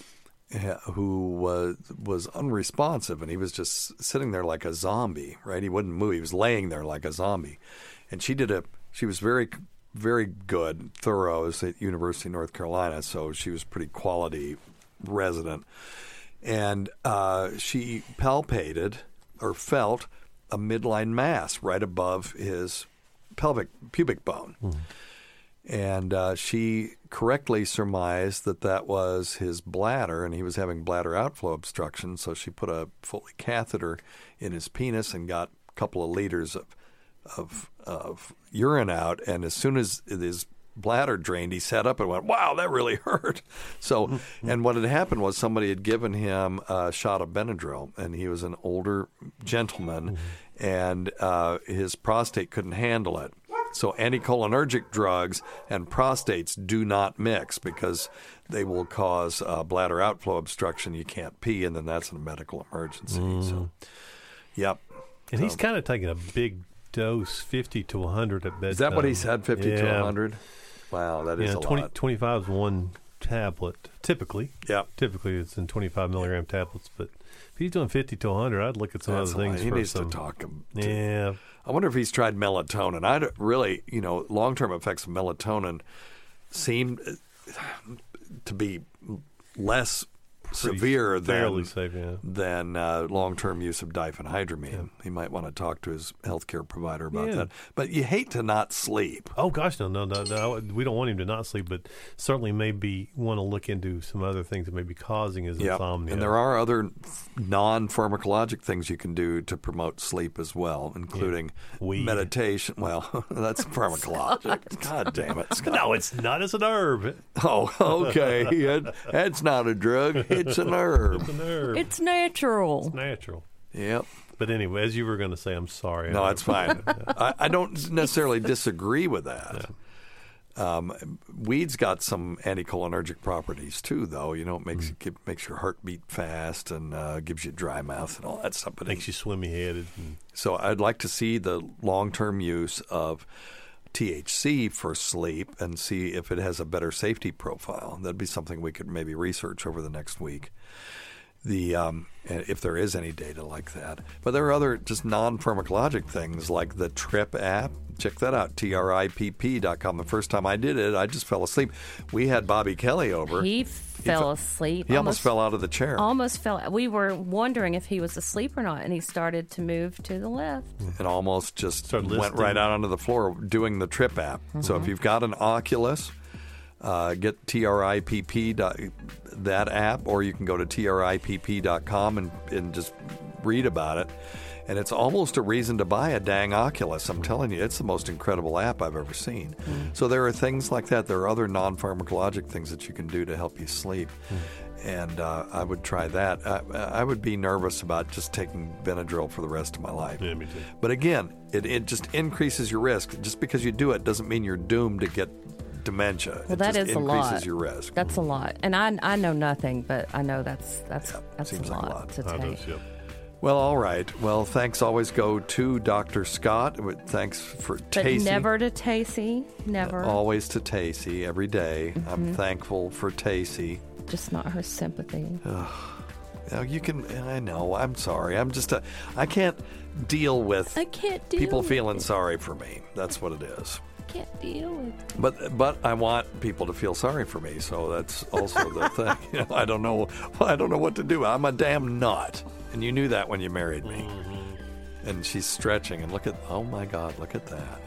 Speaker 5: who was was unresponsive, and he was just sitting there like a zombie, right? He wouldn't move. He was laying there like a zombie. And she did a she was very very good, thorough at University of North Carolina, so she was pretty quality resident. And uh, she palpated or felt a midline mass right above his pelvic pubic bone. Mm. And uh, she correctly surmised that that was his bladder, and he was having bladder outflow obstruction. So she put a Foley catheter in his penis and got a couple of liters of of, of urine out. And as soon as his bladder drained, he sat up and went, "Wow, that really hurt." So, mm-hmm. and what had happened was somebody had given him a shot of Benadryl, and he was an older gentleman, mm-hmm. and uh, his prostate couldn't handle it. So anticholinergic drugs and prostates do not mix because they will cause uh, bladder outflow obstruction. You can't pee, and then that's a medical emergency. Mm. So, yep.
Speaker 6: And
Speaker 5: so.
Speaker 6: he's kind of taking a big dose, fifty to one hundred at bedtime.
Speaker 5: Is that what he said, fifty
Speaker 6: yeah.
Speaker 5: to one hundred? Wow, that is
Speaker 6: yeah,
Speaker 5: a
Speaker 6: twenty,
Speaker 5: lot.
Speaker 6: twenty-five is one tablet, typically.
Speaker 5: Yeah.
Speaker 6: Typically it's in twenty-five milligram tablets, but if he's doing fifty to one hundred, I'd look at some
Speaker 5: That's
Speaker 6: other things.
Speaker 5: He
Speaker 6: for
Speaker 5: needs
Speaker 6: some,
Speaker 5: to talk him.
Speaker 6: To, yeah.
Speaker 5: I wonder if he's tried melatonin. I don't really, you know, long-term effects of melatonin seem to be less
Speaker 6: Pretty
Speaker 5: severe than,
Speaker 6: safe, yeah.
Speaker 5: than uh, long-term use of diphenhydramine. Yeah. He might want to talk to his healthcare provider about
Speaker 6: yeah.
Speaker 5: that. But you hate to not sleep.
Speaker 6: Oh, gosh, no, no, no, no. We don't want him to not sleep, but certainly maybe want to look into some other things that may be causing his
Speaker 5: yep.
Speaker 6: insomnia.
Speaker 5: And there are other non-pharmacologic things you can do to promote sleep as well, including
Speaker 6: yeah.
Speaker 5: meditation. Well, that's pharmacologic. God damn it, Scott.
Speaker 6: No, it's not. It's a nerve.
Speaker 5: Oh, okay. It, that's not a drug. It's a nerve.
Speaker 6: It's a nerve.
Speaker 7: It's natural.
Speaker 6: It's natural.
Speaker 5: Yep.
Speaker 6: But anyway, as you were going to say, I'm sorry.
Speaker 5: No, it's fine. I, I don't necessarily disagree with that. Yeah. Um, weed's got some anticholinergic properties too, though. You know, it makes mm. it makes your heart beat fast and uh, gives you dry mouth and all that stuff. But
Speaker 6: makes you swimmy headed.
Speaker 5: So I'd like to see the long term use of T H C for sleep and see if it has a better safety profile. That'd be something we could maybe research over the next week. The um, if there is any data like that. But there are other just non-pharmacologic things like the Trip app. Check that out, T R I P P dot com. The first time I did it, I just fell asleep. We had Bobby Kelly over.
Speaker 7: He fell he fe- asleep.
Speaker 5: He almost, almost fell out of the chair.
Speaker 7: Almost fell. We were wondering if he was asleep or not, and he started to move to the left.
Speaker 5: And almost just went right out onto the floor doing the Trip app. Mm-hmm. So if you've got an Oculus, uh, get T R I P P, that app, or you can go to T R I P P dot com and, and just read about it. And it's almost a reason to buy a dang Oculus. I'm telling you, it's the most incredible app I've ever seen. Mm. So there are things like that. There are other non-pharmacologic things that you can do to help you sleep. Mm. And uh, I would try that. I, I would be nervous about just taking Benadryl for the rest of my life.
Speaker 6: Yeah, me too.
Speaker 5: But again, it, it just increases your risk. Just because you do it doesn't mean you're doomed to get dementia.
Speaker 7: Well,
Speaker 5: it
Speaker 7: that
Speaker 5: just
Speaker 7: is a lot.
Speaker 5: Increases your risk.
Speaker 7: That's a lot. And I I know nothing, but I know that's that's
Speaker 5: yeah,
Speaker 7: that's a
Speaker 5: seems
Speaker 7: lot,
Speaker 5: like a lot
Speaker 7: to
Speaker 6: I
Speaker 7: take.
Speaker 6: does, yep.
Speaker 5: Well, all right. Well, thanks always go to Doctor Scott. Thanks for
Speaker 7: But
Speaker 5: Tacey.
Speaker 7: never to Tacey. Never.
Speaker 5: Always to Tacey every day. Mm-hmm. I'm thankful for Tacey.
Speaker 7: Just not her sympathy.
Speaker 5: Now you can. I know. I'm sorry. I'm just. A, I can't deal with.
Speaker 7: I can't deal
Speaker 5: people
Speaker 7: with
Speaker 5: feeling
Speaker 7: it.
Speaker 5: sorry for me. That's what it is.
Speaker 7: Can't deal with it.
Speaker 5: But but I want people to feel sorry for me. So that's also the thing. You know, I don't know. I don't know what to do. I'm a damn nut. And you knew that when you married me. Mm-hmm. And she's stretching, and look at, oh my God, look at that.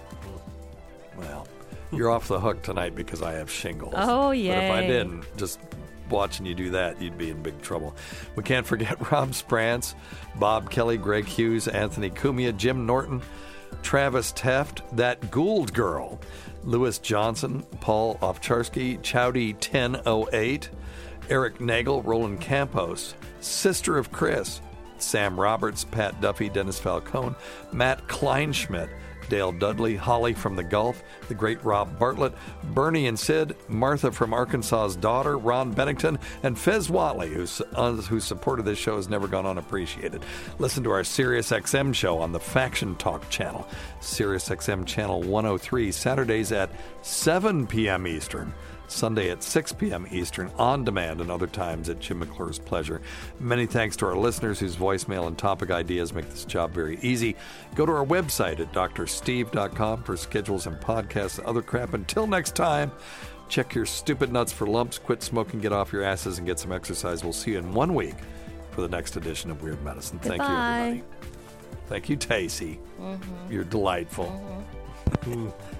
Speaker 5: Well, you're off the hook tonight because I have shingles.
Speaker 7: Oh, yay.
Speaker 5: But if I didn't, just watching you do that, you'd be in big trouble. We can't forget Rob Sprance, Bob Kelly, Greg Hughes, Anthony Cumia, Jim Norton, Travis Teft, that Gould girl, Lewis Johnson, Paul Ovcharsky, Chowdy ten oh eight, Eric Nagel, Roland Campos, Sister of Chris, Sam Roberts, Pat Duffy, Dennis Falcone, Matt Kleinschmidt, Dale Dudley, Holly from the Gulf, the great Rob Bartlett, Bernie and Sid, Martha from Arkansas's daughter, Ron Bennington, and Fez Watley, whose, uh, whose support of this show has never gone unappreciated. Listen to our Sirius X M show on the Faction Talk channel, Sirius X M channel one oh three, Saturdays at seven p.m. Eastern. Sunday at six p.m. Eastern, on demand, and other times at Jim McClure's pleasure. Many thanks to our listeners whose voicemail and topic ideas make this job very easy. Go to our website at d r steve dot com for schedules and podcasts and other crap. Until next time, check your stupid nuts for lumps, quit smoking, get off your asses, and get some exercise. We'll see you in one week for the next edition of Weird Medicine. Thank
Speaker 7: Goodbye.
Speaker 5: you, everybody. Thank you, Tacy.
Speaker 7: Mm-hmm.
Speaker 5: You're delightful.
Speaker 7: Mm-hmm.